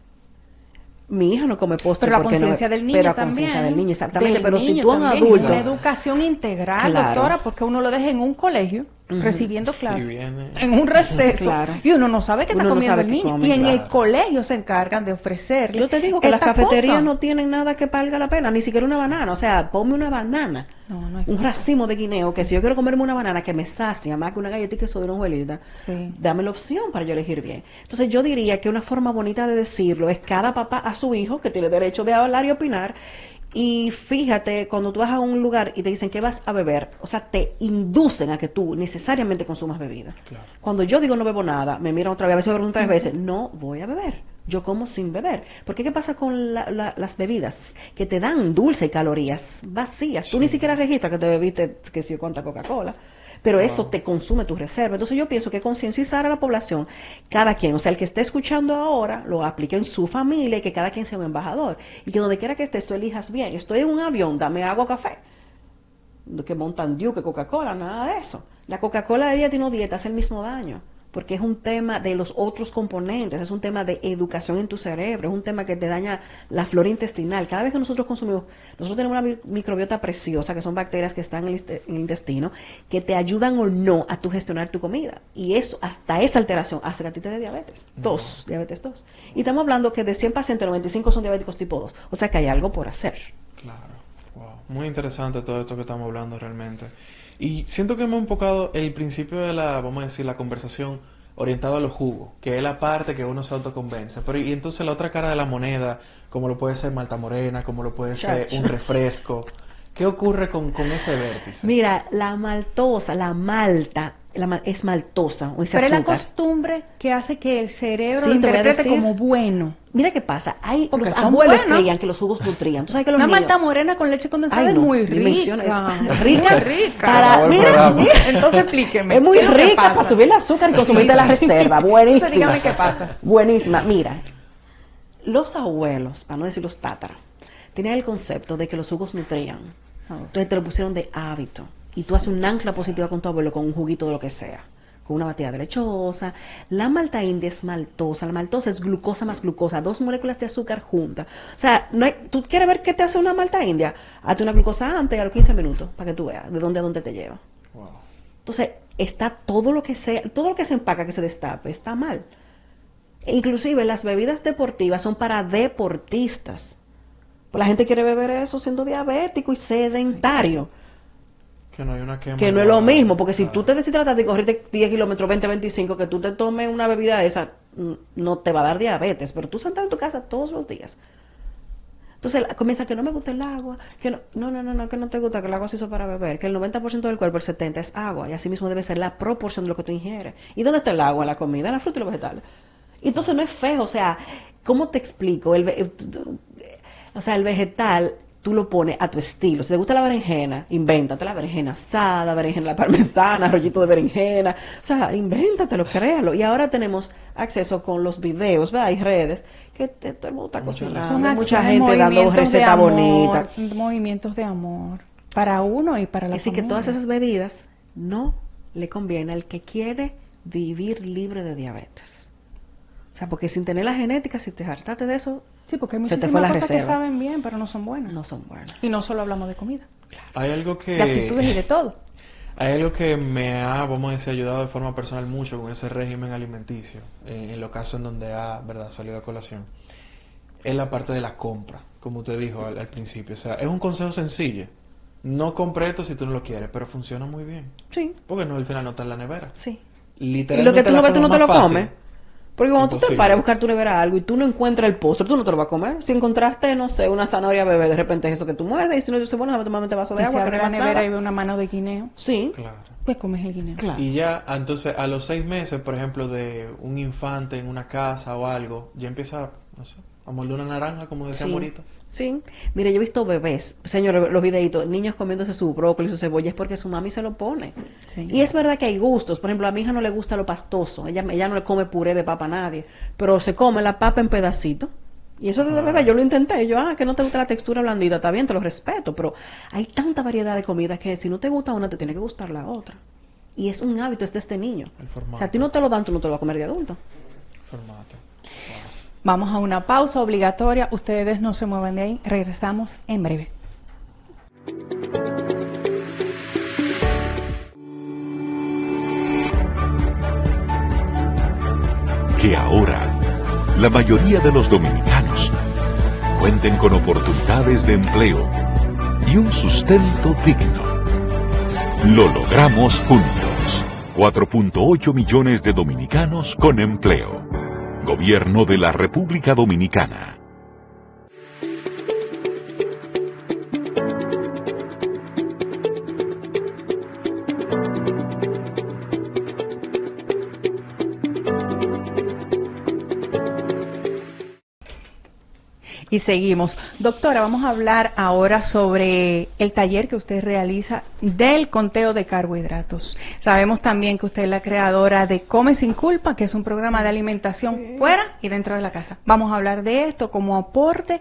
Mi hija no come postre. Pero la conciencia del niño pero la también. Conciencia del niño, exactamente. Pero si tú un adulto... Una educación integral, doctora, porque uno lo deja en un colegio, recibiendo clases, en un receso, y uno no sabe qué está comiendo el niño. Y en el colegio se encargan de ofrecerle. Yo te digo que las cafeterías no tienen nada que valga la pena, ni siquiera una banana. O sea, ponme una banana, un racimo de guineo, que si yo quiero comerme una banana que me sacia más que una galletita que soy de una abuelita, dame la opción para yo elegir bien. Entonces yo diría que una forma bonita de decirlo es cada papá a su hijo, que tiene derecho de hablar y opinar. Y fíjate, cuando tú vas a un lugar y te dicen que vas a beber, o sea, te inducen a que tú necesariamente consumas bebida. Claro. Cuando yo digo no bebo nada, me miran otra vez, a veces me preguntan 3 veces, no voy a beber. Yo como sin beber. Porque ¿qué pasa con las bebidas? Que te dan dulce y calorías vacías. Tú ni siquiera registras que te bebiste, que si yo cuánta Coca-Cola. Pero eso te consume tu reserva. Entonces yo pienso que concienciar a la población, cada quien, o sea, el que esté escuchando ahora, lo aplique en su familia y que cada quien sea un embajador. Y que donde quiera que estés, tú elijas bien. Estoy en un avión, dame agua o café. Que Mountain Dew, que Coca-Cola, nada de eso. La Coca-Cola de dieta y no dieta hace el mismo daño. Porque es un tema de los otros componentes, es un tema de educación en tu cerebro, es un tema que te daña la flora intestinal. Cada vez que nosotros consumimos, nosotros tenemos una microbiota preciosa, que son bacterias que están en el intestino, que te ayudan o no a tu gestionar tu comida. Y eso, hasta esa alteración, hace que a ti te dé diabetes. Diabetes 2. Y estamos hablando que de 100 pacientes, 95 son diabéticos tipo 2. O sea que hay algo por hacer. Claro. Wow. Muy interesante todo esto que estamos hablando realmente. Y siento que hemos enfocado el principio de la, vamos a decir, la conversación orientado a los jugos, que es la parte que uno se autoconvence. Pero y entonces la otra cara de la moneda, como lo puede ser malta morena, como lo puede ser un refresco. ¿Qué ocurre con ese vértice? Mira, la maltosa, la malta, es maltosa. O ese pero azúcar. Es la costumbre que hace que el cerebro lo interprete como bueno. Mira qué pasa, los abuelos creían que los jugos nutrían. ¿Tú sabes que los niños... malta morena con leche condensada es muy rica. Rica. Mira. Entonces explíqueme. Es muy rica para subir el azúcar y consumir de la reserva. Buenísima. Entonces dígame qué pasa. Buenísima. Mira, los abuelos, para no decir los tátaros, tenían el concepto de que los jugos nutrían. Entonces te lo pusieron de hábito. Y tú haces un ancla positiva con tu abuelo con un juguito de lo que sea. Con una batida de lechosa. La malta india es maltosa. La maltosa es glucosa más glucosa. 2 moléculas de azúcar juntas. O sea, ¿tú quieres ver qué te hace una malta india? Hazte una glucosa antes a los 15 minutos para que tú veas de dónde a dónde te lleva. Wow. Entonces, está todo lo que se empaca que se destape, está mal. Inclusive las bebidas deportivas son para deportistas. Pues la gente quiere beber eso siendo diabético y sedentario. Que no hay una quema. Que no es lo mismo, porque si tú te deshidratas de correrte 10 kilómetros, 20, 25, que tú te tomes una bebida de esa, no te va a dar diabetes, pero tú sentado en tu casa todos los días. Entonces comienza que no me gusta el agua, que no, que no te gusta, que el agua se hizo para beber, que el 90% del cuerpo, el 70% es agua, y así mismo debe ser la proporción de lo que tú ingieres. ¿Y dónde está el agua? En la comida, en la fruta y los vegetales. Entonces no es feo, o sea, ¿cómo te explico? O sea, el vegetal tú lo pones a tu estilo. Si te gusta la berenjena, invéntate la berenjena asada, berenjena parmesana, rollito de berenjena. O sea, invéntatelo, créalo. Y ahora tenemos acceso con los videos, ¿verdad? Hay redes que todo el mundo está cocinando. Son mucha gente dando recetas bonitas. Movimientos de amor para uno y para la Así familia. que todas esas bebidas no le conviene al que quiere vivir libre de diabetes. O sea, porque sin tener la genética, si te hartaste de eso, sí, porque hay se te muchísimas fue la cosas reserva. que saben bien, pero no son buenas. No son buenas. Y no solo hablamos de comida. Hay algo que... De actitudes y de todo. Hay algo que me ha, vamos a decir, ayudado de forma personal mucho con ese régimen alimenticio, en los casos en donde ha, ¿verdad?, salido a colación. Es la parte de la compra, como usted dijo al principio. O sea, es un consejo sencillo. No compre esto si tú no lo quieres, pero funciona muy bien. Sí. Porque no, al final no está en la nevera. Sí. Literalmente Y lo que tú no ves, tú no te lo comes. Porque cuando tú te Imposible. pares a buscar tu nevera algo y tú no encuentras el postre, tú no te lo vas a comer. Si encontraste, no sé, una zanahoria bebé, de repente es eso que tú muerdes. Y si no, dices, bueno, déjame tomarme este vaso de Si agua, se que no abre hay la más nevera nada. y ve una mano de guineo, Sí, Claro. pues comes el guineo. claro. Y ya, entonces, a los 6 meses, por ejemplo, de un infante en una casa o algo, ya empieza, no sé, a morder una naranja, como decía Sí. Morita. Sí, mire, yo he visto bebés, señores, los videitos, niños comiéndose su brócoli, su cebolla, es porque su mami se lo pone. Sí. Y es verdad que hay gustos, por ejemplo, a mi hija no le gusta lo pastoso, ella no le come puré de papa a nadie, pero se come la papa en pedacitos. Y eso desde bebé, yo lo intenté, que no te gusta la textura blandita, está bien, te lo respeto, pero hay tanta variedad de comidas que si no te gusta una, te tiene que gustar la otra. Y es un hábito, es de este niño. El formato. O sea, a ti no te lo dan, tú no te lo vas a comer de adulto. Formato. Vamos a una pausa obligatoria. Ustedes no se muevan de ahí. Regresamos en breve. Que ahora la mayoría de los dominicanos cuenten con oportunidades de empleo y un sustento digno. Lo logramos juntos. 4.8 millones de dominicanos con empleo. Gobierno de la República Dominicana. Y seguimos. Doctora, vamos a hablar ahora sobre el taller que usted realiza del conteo de carbohidratos. Sabemos también que usted es la creadora de Come Sin Culpa, que es un programa de alimentación fuera y dentro de la casa. Vamos a hablar de esto como aporte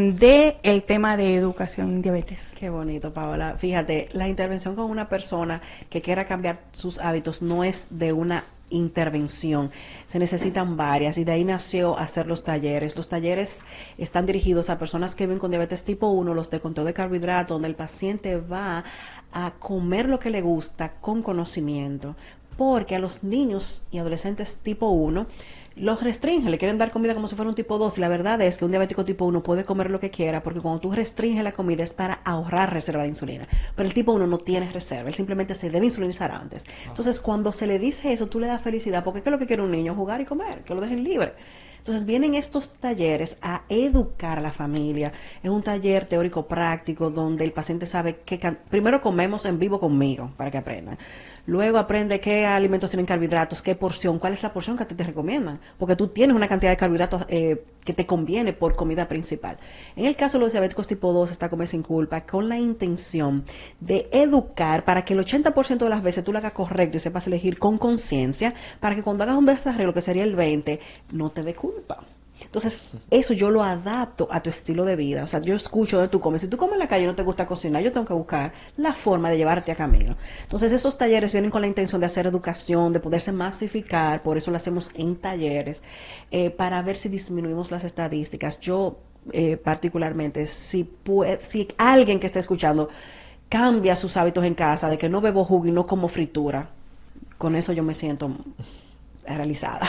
del tema de educación en diabetes. Qué bonito, Paola. Fíjate, la intervención con una persona que quiera cambiar sus hábitos no es de una intervención, se necesitan varias y de ahí nació hacer los talleres. Los talleres están dirigidos a personas que viven con diabetes tipo 1, los de conteo de carbohidratos, donde el paciente va a comer lo que le gusta con conocimiento, porque a los niños y adolescentes tipo 1 los restringen, le quieren dar comida como si fuera un tipo 2 y la verdad es que un diabético tipo 1 puede comer lo que quiera porque cuando tú restringes la comida es para ahorrar reserva de insulina, pero el tipo 1 no tiene reserva, él simplemente se debe insulinizar antes. Entonces cuando se le dice eso, tú le das felicidad porque ¿qué es lo que quiere un niño? Jugar y comer, que lo dejen libre. Entonces vienen estos talleres a educar a la familia. Es un taller teórico práctico donde el paciente sabe que primero comemos en vivo conmigo para que aprendan. Luego aprende qué alimentos tienen carbohidratos, qué porción, cuál es la porción que a ti te recomiendan, porque tú tienes una cantidad de carbohidratos que te conviene por comida principal. En el caso de los diabéticos tipo 2 está Comer Sin Culpa con la intención de educar para que el 80% de las veces tú lo hagas correcto y sepas elegir con conciencia, para que cuando hagas un desarreglo, que sería el 20%, no te dé culpa. Entonces, eso yo lo adapto a tu estilo de vida. O sea, yo escucho de tú comes. Si tú comes en la calle y no te gusta cocinar, yo tengo que buscar la forma de llevarte a camino. Entonces, esos talleres vienen con la intención de hacer educación, de poderse masificar, por eso lo hacemos en talleres, para ver si disminuimos las estadísticas. Yo, particularmente, si alguien que está escuchando cambia sus hábitos en casa, de que no bebo jugo y no como fritura, con eso yo me siento realizada.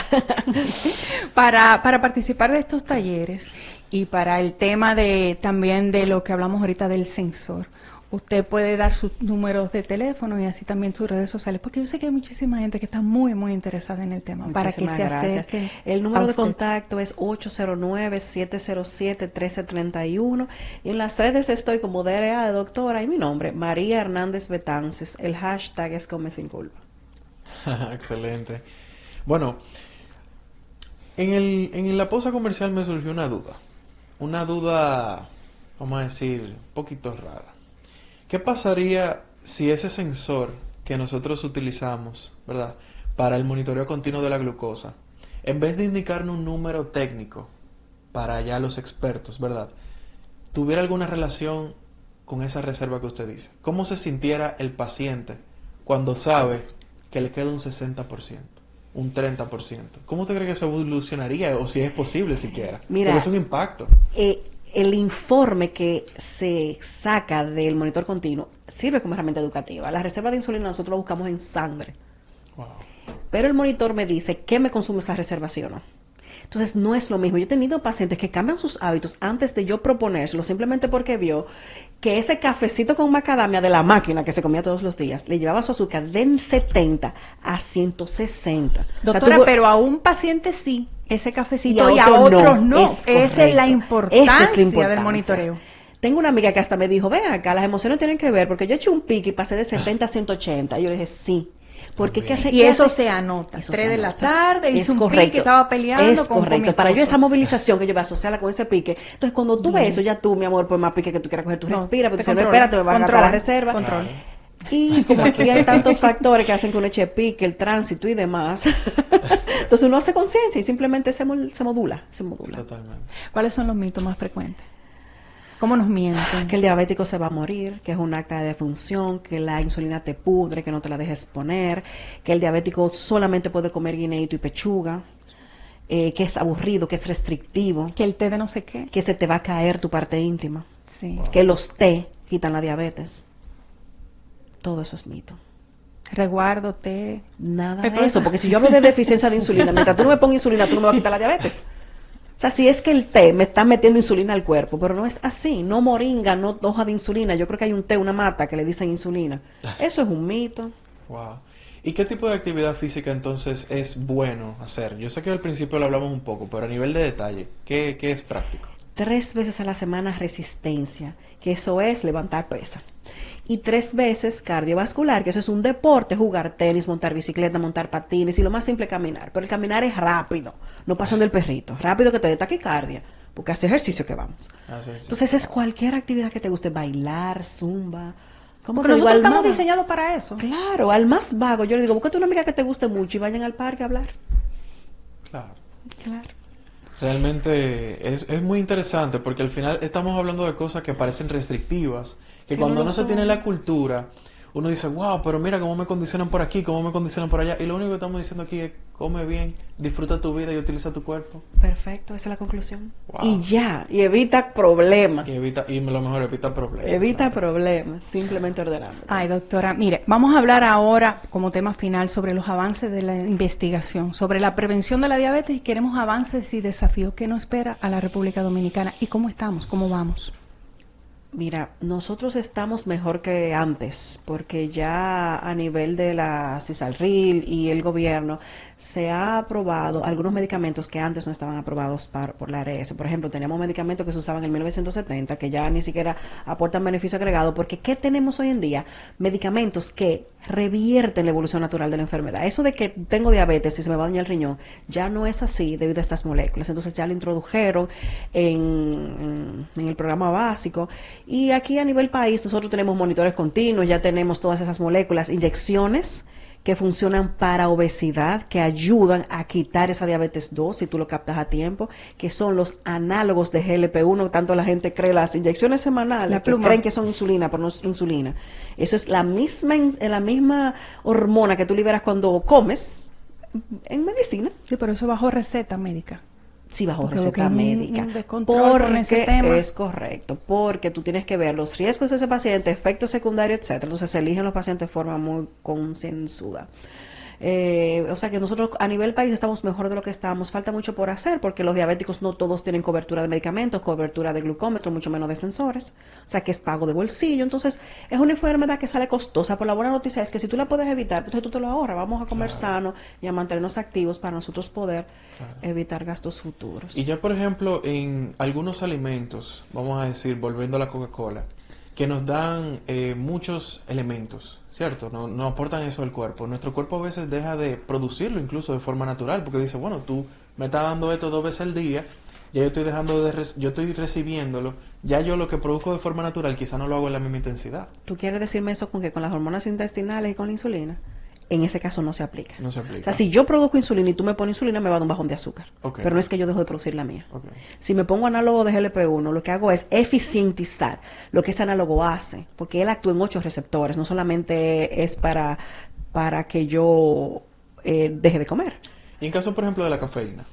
Para participar de estos talleres y para el tema también de lo que hablamos ahorita del sensor, usted puede dar sus números de teléfono y así también sus redes sociales, porque yo sé que hay muchísima gente que está muy, muy interesada en el tema. Muchísimas para que se gracias. acerquen. El número a de usted. contacto es 809-707-1331 y en las redes estoy como DRA de doctora y mi nombre, María Hernández Betances. El hashtag es Come Sin Culpa. Excelente. Bueno, En la pausa comercial me surgió una duda, vamos a decir, un poquito rara. ¿Qué pasaría si ese sensor que nosotros utilizamos, ¿verdad?, para el monitoreo continuo de la glucosa, en vez de indicarnos un número técnico para ya los expertos, ¿verdad?, tuviera alguna relación con esa reserva que usted dice? ¿Cómo se sintiera el paciente cuando sabe que le queda un 60%, un 30%? ¿Cómo usted cree que eso evolucionaría, o si es posible siquiera? Mira, porque es un impacto. El informe que se saca del monitor continuo sirve como herramienta educativa. La reserva de insulina nosotros la buscamos en sangre. Wow. Pero el monitor me dice qué me consume esa reserva, ¿sí o no? Entonces no es lo mismo. Yo he tenido pacientes que cambian sus hábitos antes de yo proponérselo, simplemente porque vio que ese cafecito con macadamia de la máquina que se comía todos los días le llevaba su azúcar de 70 a 160. Doctora, pero a un paciente sí, ese cafecito, y a otro otros no. Esa es la importancia del monitoreo. Tengo una amiga que hasta me dijo, ven acá, las emociones tienen que ver, porque yo eché un pique y pasé de 70 a 180. Y yo le dije, sí. Porque eso se anota. 3 de la tarde, hice un pique, estaba peleando. Es correcto. Para yo esa movilización que yo voy a asociarla con ese pique. Entonces, cuando tú ves eso, ya tú, mi amor, por más pique que tú quieras coger, tú respiras, porque si no, espérate, me va a gastar la reserva. Control. Y como aquí hay tantos factores que hacen que uno eche pique, el tránsito y demás, entonces uno hace conciencia y simplemente se modula. Totalmente. ¿Cuáles son los mitos más frecuentes? ¿Cómo nos mienten? Que el diabético se va a morir, que es un acta de defunción, que la insulina te pudre, que no te la dejes poner, que el diabético solamente puede comer guineíto y pechuga, que es aburrido, que es restrictivo. Que el té de no sé qué. Que se te va a caer tu parte íntima. Sí. Que los té quitan la diabetes. Todo eso es mito. Resguardo, té. Nada de eso, porque si yo hablo de deficiencia de insulina, mientras tú no me pongas insulina, tú no me vas a quitar la diabetes. O sea, si es que el té me está metiendo insulina al cuerpo, pero no es así, no moringa, no hoja de insulina. Yo creo que hay un té, una mata que le dicen insulina. Eso es un mito. Wow. ¿Y qué tipo de actividad física entonces es bueno hacer? Yo sé que al principio lo hablamos un poco, pero a nivel de detalle, ¿qué es práctico? 3 veces a la semana resistencia, que eso es levantar pesa. Y 3 veces cardiovascular, que eso es un deporte, jugar tenis, montar bicicleta, montar patines y lo más simple, caminar. Pero el caminar es rápido, no pasando el perrito, rápido que te dé taquicardia, porque hace ejercicio que vamos. Entonces es cualquier actividad que te guste, bailar, zumba. Porque nosotros estamos diseñados para eso. Claro, al más vago yo le digo, búscate una amiga que te guste mucho y vayan al parque a hablar. Claro. Realmente es muy interesante porque al final estamos hablando de cosas que parecen restrictivas, que cuando no se tiene la cultura, uno dice, wow, pero mira cómo me condicionan por aquí, cómo me condicionan por allá, y lo único que estamos diciendo aquí es, come bien, disfruta tu vida y utiliza tu cuerpo. Perfecto, esa es la conclusión. Wow. Y ya, y evita problemas. Y lo mejor, evita problemas. Evita problemas, simplemente ordenando. Ay, doctora, mire, vamos a hablar ahora como tema final sobre los avances de la investigación, sobre la prevención de la diabetes, y queremos avances y desafíos que nos espera a la República Dominicana y cómo estamos, cómo vamos. Mira, nosotros estamos mejor que antes, porque ya a nivel de la CISALRIL y el gobierno se ha aprobado algunos medicamentos que antes no estaban aprobados por la ARS. Por ejemplo, teníamos medicamentos que se usaban en 1970 que ya ni siquiera aportan beneficio agregado, porque ¿qué tenemos hoy en día? Medicamentos que revierten la evolución natural de la enfermedad. Eso de que tengo diabetes y se me va a dañar el riñón, ya no es así debido a estas moléculas. Entonces ya lo introdujeron en el programa básico. Y aquí a nivel país nosotros tenemos monitores continuos, ya tenemos todas esas moléculas, inyecciones que funcionan para obesidad, que ayudan a quitar esa diabetes 2 si tú lo captas a tiempo, que son los análogos de GLP-1, tanto la gente cree las inyecciones semanales, que creen que son insulina, pero no es insulina. Eso es la misma hormona que tú liberas cuando comes en medicina. Sí, pero eso bajo receta médica. Sí, bajo receta médica. Porque es correcto, porque tú tienes que ver los riesgos de ese paciente, efectos secundarios, etcétera. Entonces se eligen los pacientes de forma muy concienzuda. O sea que nosotros a nivel país estamos mejor de lo que estábamos. Falta mucho por hacer porque los diabéticos no todos tienen cobertura de medicamentos, cobertura de glucómetro, mucho menos de sensores. O sea que es pago de bolsillo. Entonces es una enfermedad que sale costosa. Por la buena noticia es que si tú la puedes evitar, pues tú te lo ahorras. Vamos a comer sano y a mantenernos activos para nosotros poder evitar gastos futuros. Y ya por ejemplo en algunos alimentos, vamos a decir, volviendo a la Coca-Cola, que nos dan muchos elementos, ¿cierto? No aportan eso al cuerpo. Nuestro cuerpo a veces deja de producirlo incluso de forma natural, porque dice, bueno, tú me está dando esto 2 veces al día, ya yo estoy yo estoy recibiéndolo, ya yo lo que produzco de forma natural quizá no lo hago en la misma intensidad. ¿Tú quieres decirme eso con que con las hormonas intestinales y con la insulina? En ese caso no se aplica. No se aplica. O sea, si yo produzco insulina y tú me pones insulina, me va a dar un bajón de azúcar. Okay. Pero no es que yo dejo de producir la mía. Okay. Si me pongo análogo de GLP-1, lo que hago es eficientizar lo que ese análogo hace, porque él actúa en 8 receptores, no solamente es para que yo deje de comer. Y en caso, por ejemplo, de la cafeína,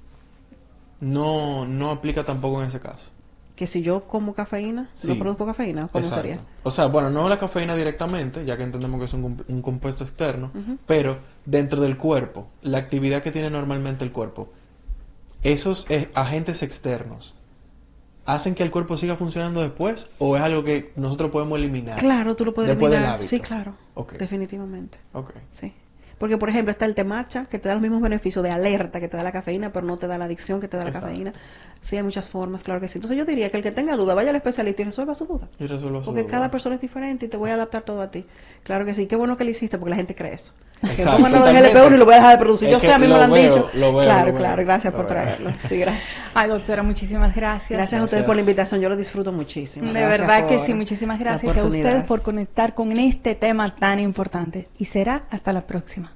no aplica tampoco en ese caso. Que si yo como cafeína, Sí. no produzco cafeína, ¿cómo Exacto. sería? O sea, bueno, no la cafeína directamente, ya que entendemos que es un compuesto externo, pero dentro del cuerpo, la actividad que tiene normalmente el cuerpo, esos agentes externos, ¿hacen que el cuerpo siga funcionando después o es algo que nosotros podemos eliminar? Claro, tú lo puedes después eliminar. del hábito? Sí, claro. Okay. Definitivamente. Okay. Sí. Porque, por ejemplo, está el té matcha, que te da los mismos beneficios de alerta que te da la cafeína, pero no te da la adicción que te da la Exacto. cafeína. Sí, hay muchas formas, claro que sí. Entonces yo diría que el que tenga duda, vaya al especialista y resuelva su duda. Y resuelva su Porque duda. cada persona es diferente y te voy a adaptar todo a ti. Claro que sí. Qué bueno que lo hiciste, porque la gente cree eso. Que Exacto, pongan los totalmente. GLP-1 y lo voy a dejar de producir. Es Yo que sé, a mí me lo han dicho. lo veo, claro, lo veo. claro. Gracias Lo por veo. traerlo. Sí, gracias. Ay, doctora, muchísimas gracias. Gracias a ustedes por la invitación. Yo lo disfruto muchísimo. De Gracias verdad que por sí, muchísimas la gracias a oportunidad. ustedes por conectar con este tema tan importante. Y será hasta la próxima.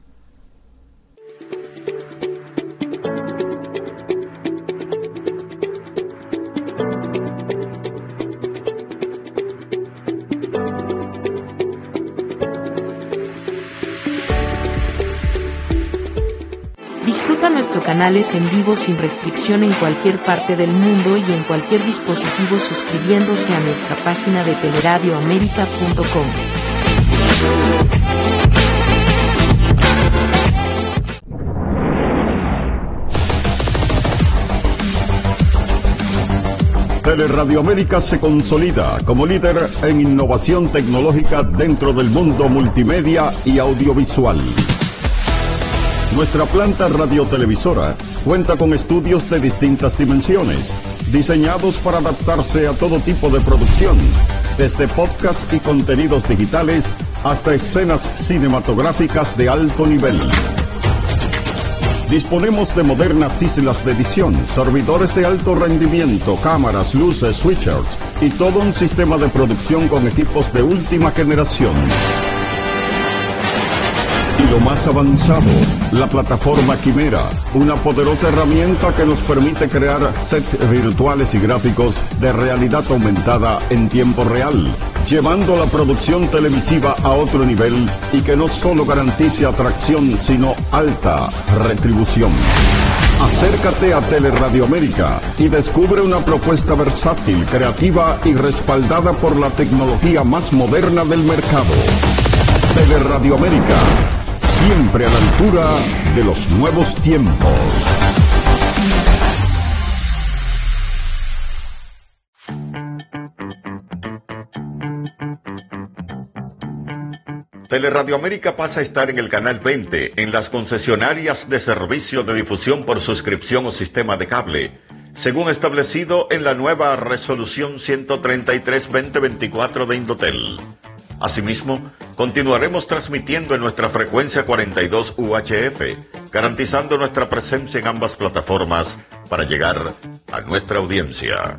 Disfruta nuestros canales en vivo sin restricción en cualquier parte del mundo y en cualquier dispositivo suscribiéndose a nuestra página de teleradioamerica.com. Teleradio América se consolida como líder en innovación tecnológica dentro del mundo multimedia y audiovisual. Nuestra planta radiotelevisora cuenta con estudios de distintas dimensiones, diseñados para adaptarse a todo tipo de producción, desde podcast y contenidos digitales hasta escenas cinematográficas de alto nivel. Disponemos de modernas islas de edición, servidores de alto rendimiento, cámaras, luces, switchers y todo un sistema de producción con equipos de última generación. Y lo más avanzado, la plataforma Quimera, una poderosa herramienta que nos permite crear sets virtuales y gráficos de realidad aumentada en tiempo real, llevando la producción televisiva a otro nivel y que no solo garantice atracción, sino alta retribución. Acércate a Teleradio América y descubre una propuesta versátil, creativa y respaldada por la tecnología más moderna del mercado. Teleradio América, siempre a la altura de los nuevos tiempos. Teleradio América pasa a estar en el canal 20 en las concesionarias de servicio de difusión por suscripción o sistema de cable, según establecido en la nueva resolución 133-2024 de Indotel. Asimismo, continuaremos transmitiendo en nuestra frecuencia 42 UHF, garantizando nuestra presencia en ambas plataformas para llegar a nuestra audiencia.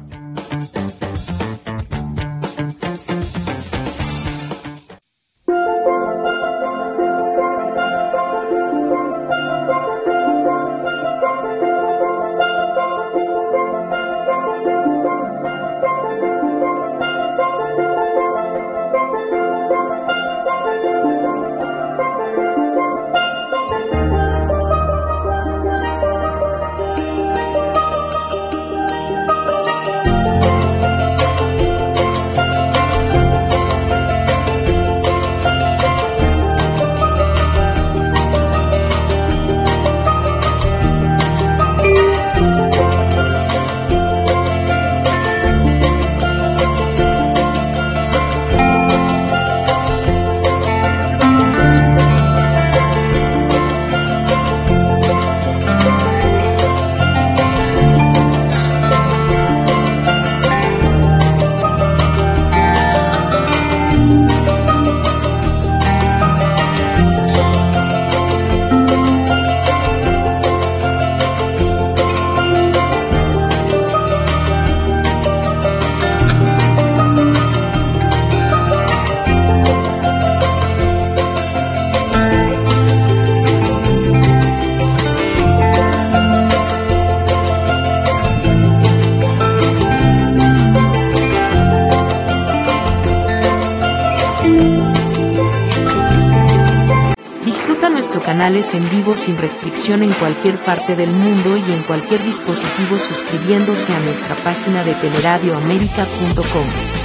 Disfruta nuestros canales en vivo sin restricción en cualquier parte del mundo y en cualquier dispositivo suscribiéndose a nuestra página de teleradioamerica.com.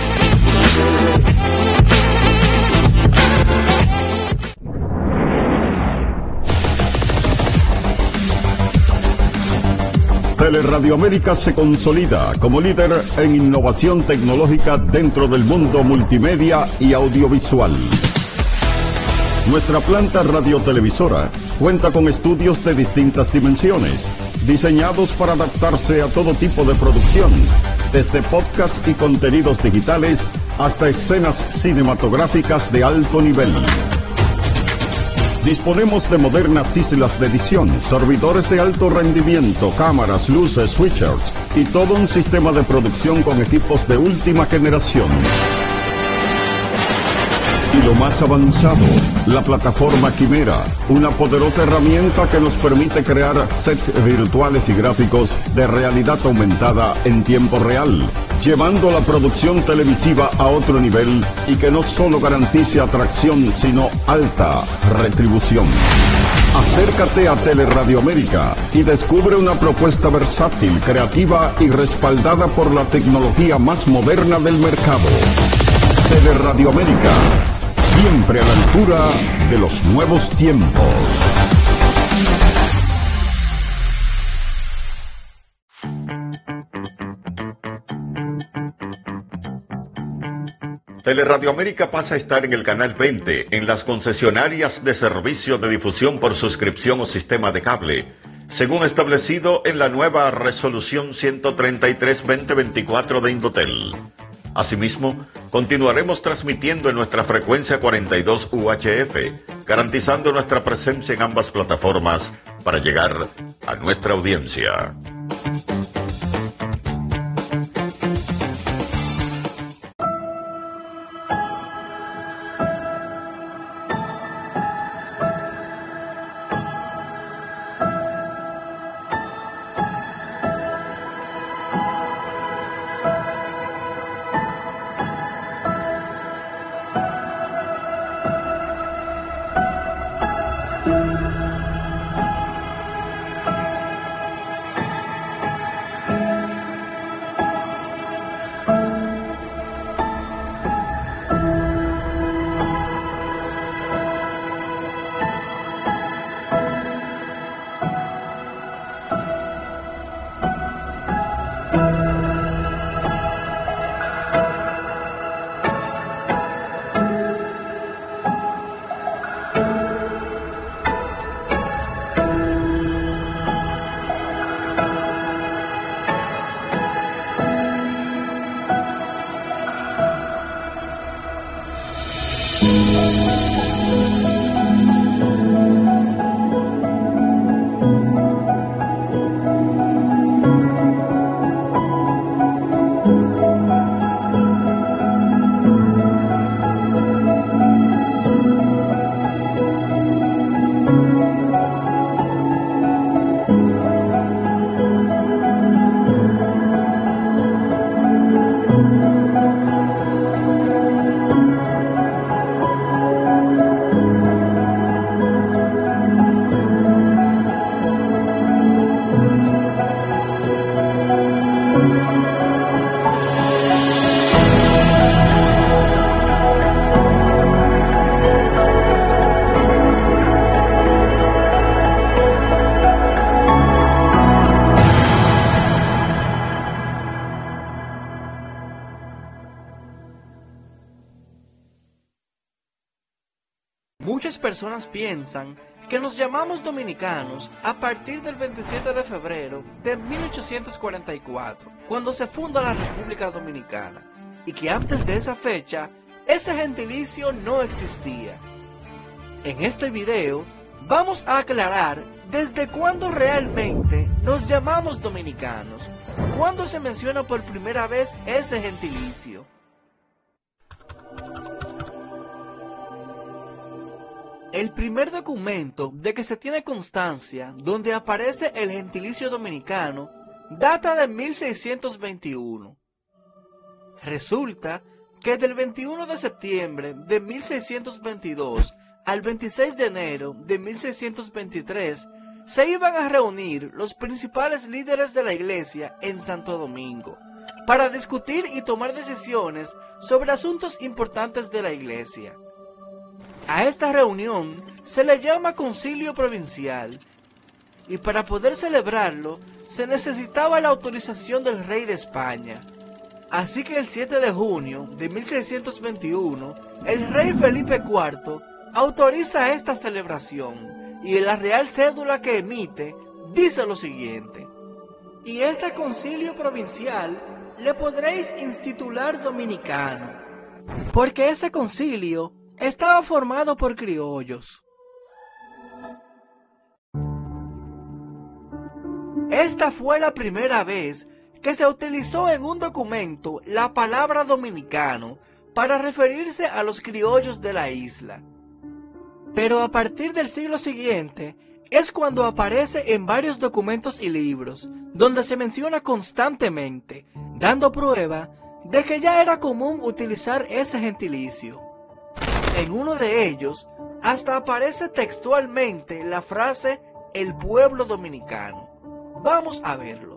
Teleradio América se consolida como líder en innovación tecnológica dentro del mundo multimedia y audiovisual. Nuestra planta radiotelevisora cuenta con estudios de distintas dimensiones, diseñados para adaptarse a todo tipo de producción, desde podcast y contenidos digitales hasta escenas cinematográficas de alto nivel. Disponemos de modernas islas de edición, servidores de alto rendimiento, cámaras, luces, switchers y todo un sistema de producción con equipos de última generación. Y lo más avanzado, la plataforma Quimera, una poderosa herramienta que nos permite crear sets virtuales y gráficos de realidad aumentada en tiempo real, llevando la producción televisiva a otro nivel y que no solo garantice atracción, sino alta retribución. Acércate a Teleradio América y descubre una propuesta versátil, creativa y respaldada por la tecnología más moderna del mercado. Teleradio América, siempre a la altura de los nuevos tiempos. Teleradio América pasa a estar en el canal 20 en las concesionarias de servicio de difusión por suscripción o sistema de cable, según establecido en la nueva resolución 133-2024 de Indotel. Asimismo, continuaremos transmitiendo en nuestra frecuencia 42 UHF, garantizando nuestra presencia en ambas plataformas para llegar a nuestra audiencia. Muchas personas piensan que nos llamamos dominicanos a partir del 27 de febrero de 1844, cuando se funda la República Dominicana, y que antes de esa fecha, ese gentilicio no existía. En este video, vamos a aclarar desde cuándo realmente nos llamamos dominicanos, cuándo se menciona por primera vez ese gentilicio. El primer documento de que se tiene constancia donde aparece el gentilicio dominicano data de 1621. Resulta que del 21 de septiembre de 1622 al 26 de enero de 1623, se iban a reunir los principales líderes de la Iglesia en Santo Domingo para discutir y tomar decisiones sobre asuntos importantes de la Iglesia. A esta reunión se le llama Concilio Provincial, y para poder celebrarlo se necesitaba la autorización del rey de España. Así que el 7 de junio de 1621, el rey Felipe IV autoriza esta celebración, y en la Real Cédula que emite dice lo siguiente: y este concilio provincial le podréis institular dominicano, porque ese concilio estaba formado por criollos. Esta fue la primera vez que se utilizó en un documento la palabra dominicano para referirse a los criollos de la isla. Pero a partir del siglo siguiente es cuando aparece en varios documentos y libros, donde se menciona constantemente, dando prueba de que ya era común utilizar ese gentilicio. En uno de ellos, hasta aparece textualmente la frase "el pueblo dominicano". Vamos a verlo.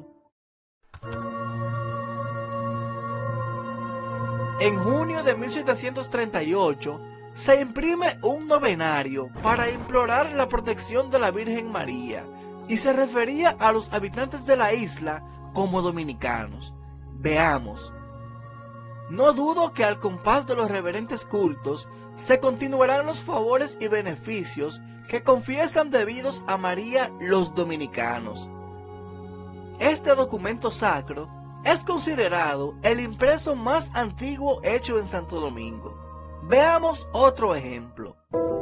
En junio de 1738, se imprime un novenario para implorar la protección de la Virgen María, y se refería a los habitantes de la isla como dominicanos. Veamos. No dudo que al compás de los reverentes cultos se continuarán los favores y beneficios que confiesan debidos a María los dominicanos. Este documento sacro es considerado el impreso más antiguo hecho en Santo Domingo. Veamos otro ejemplo.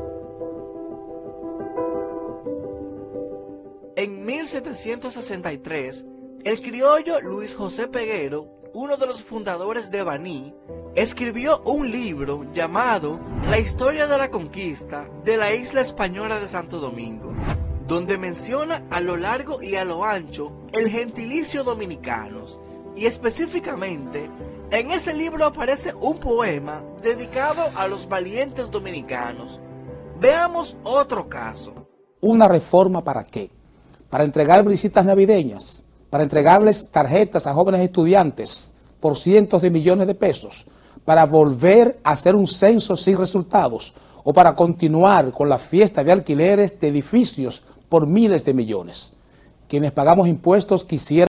En 1763, el criollo Luis José Peguero, uno de los fundadores de Baní, escribió un libro llamado La historia de la conquista de la isla española de Santo Domingo, donde menciona a lo largo y a lo ancho el gentilicio dominicanos, y específicamente en ese libro aparece un poema dedicado a los valientes dominicanos. Veamos otro caso. ¿Una reforma para qué? Para entregar visitas navideñas, para entregarles tarjetas a jóvenes estudiantes por cientos de millones de pesos, para volver a hacer un censo sin resultados, o para continuar con la fiesta de alquileres de edificios por miles de millones. Quienes pagamos impuestos quisieran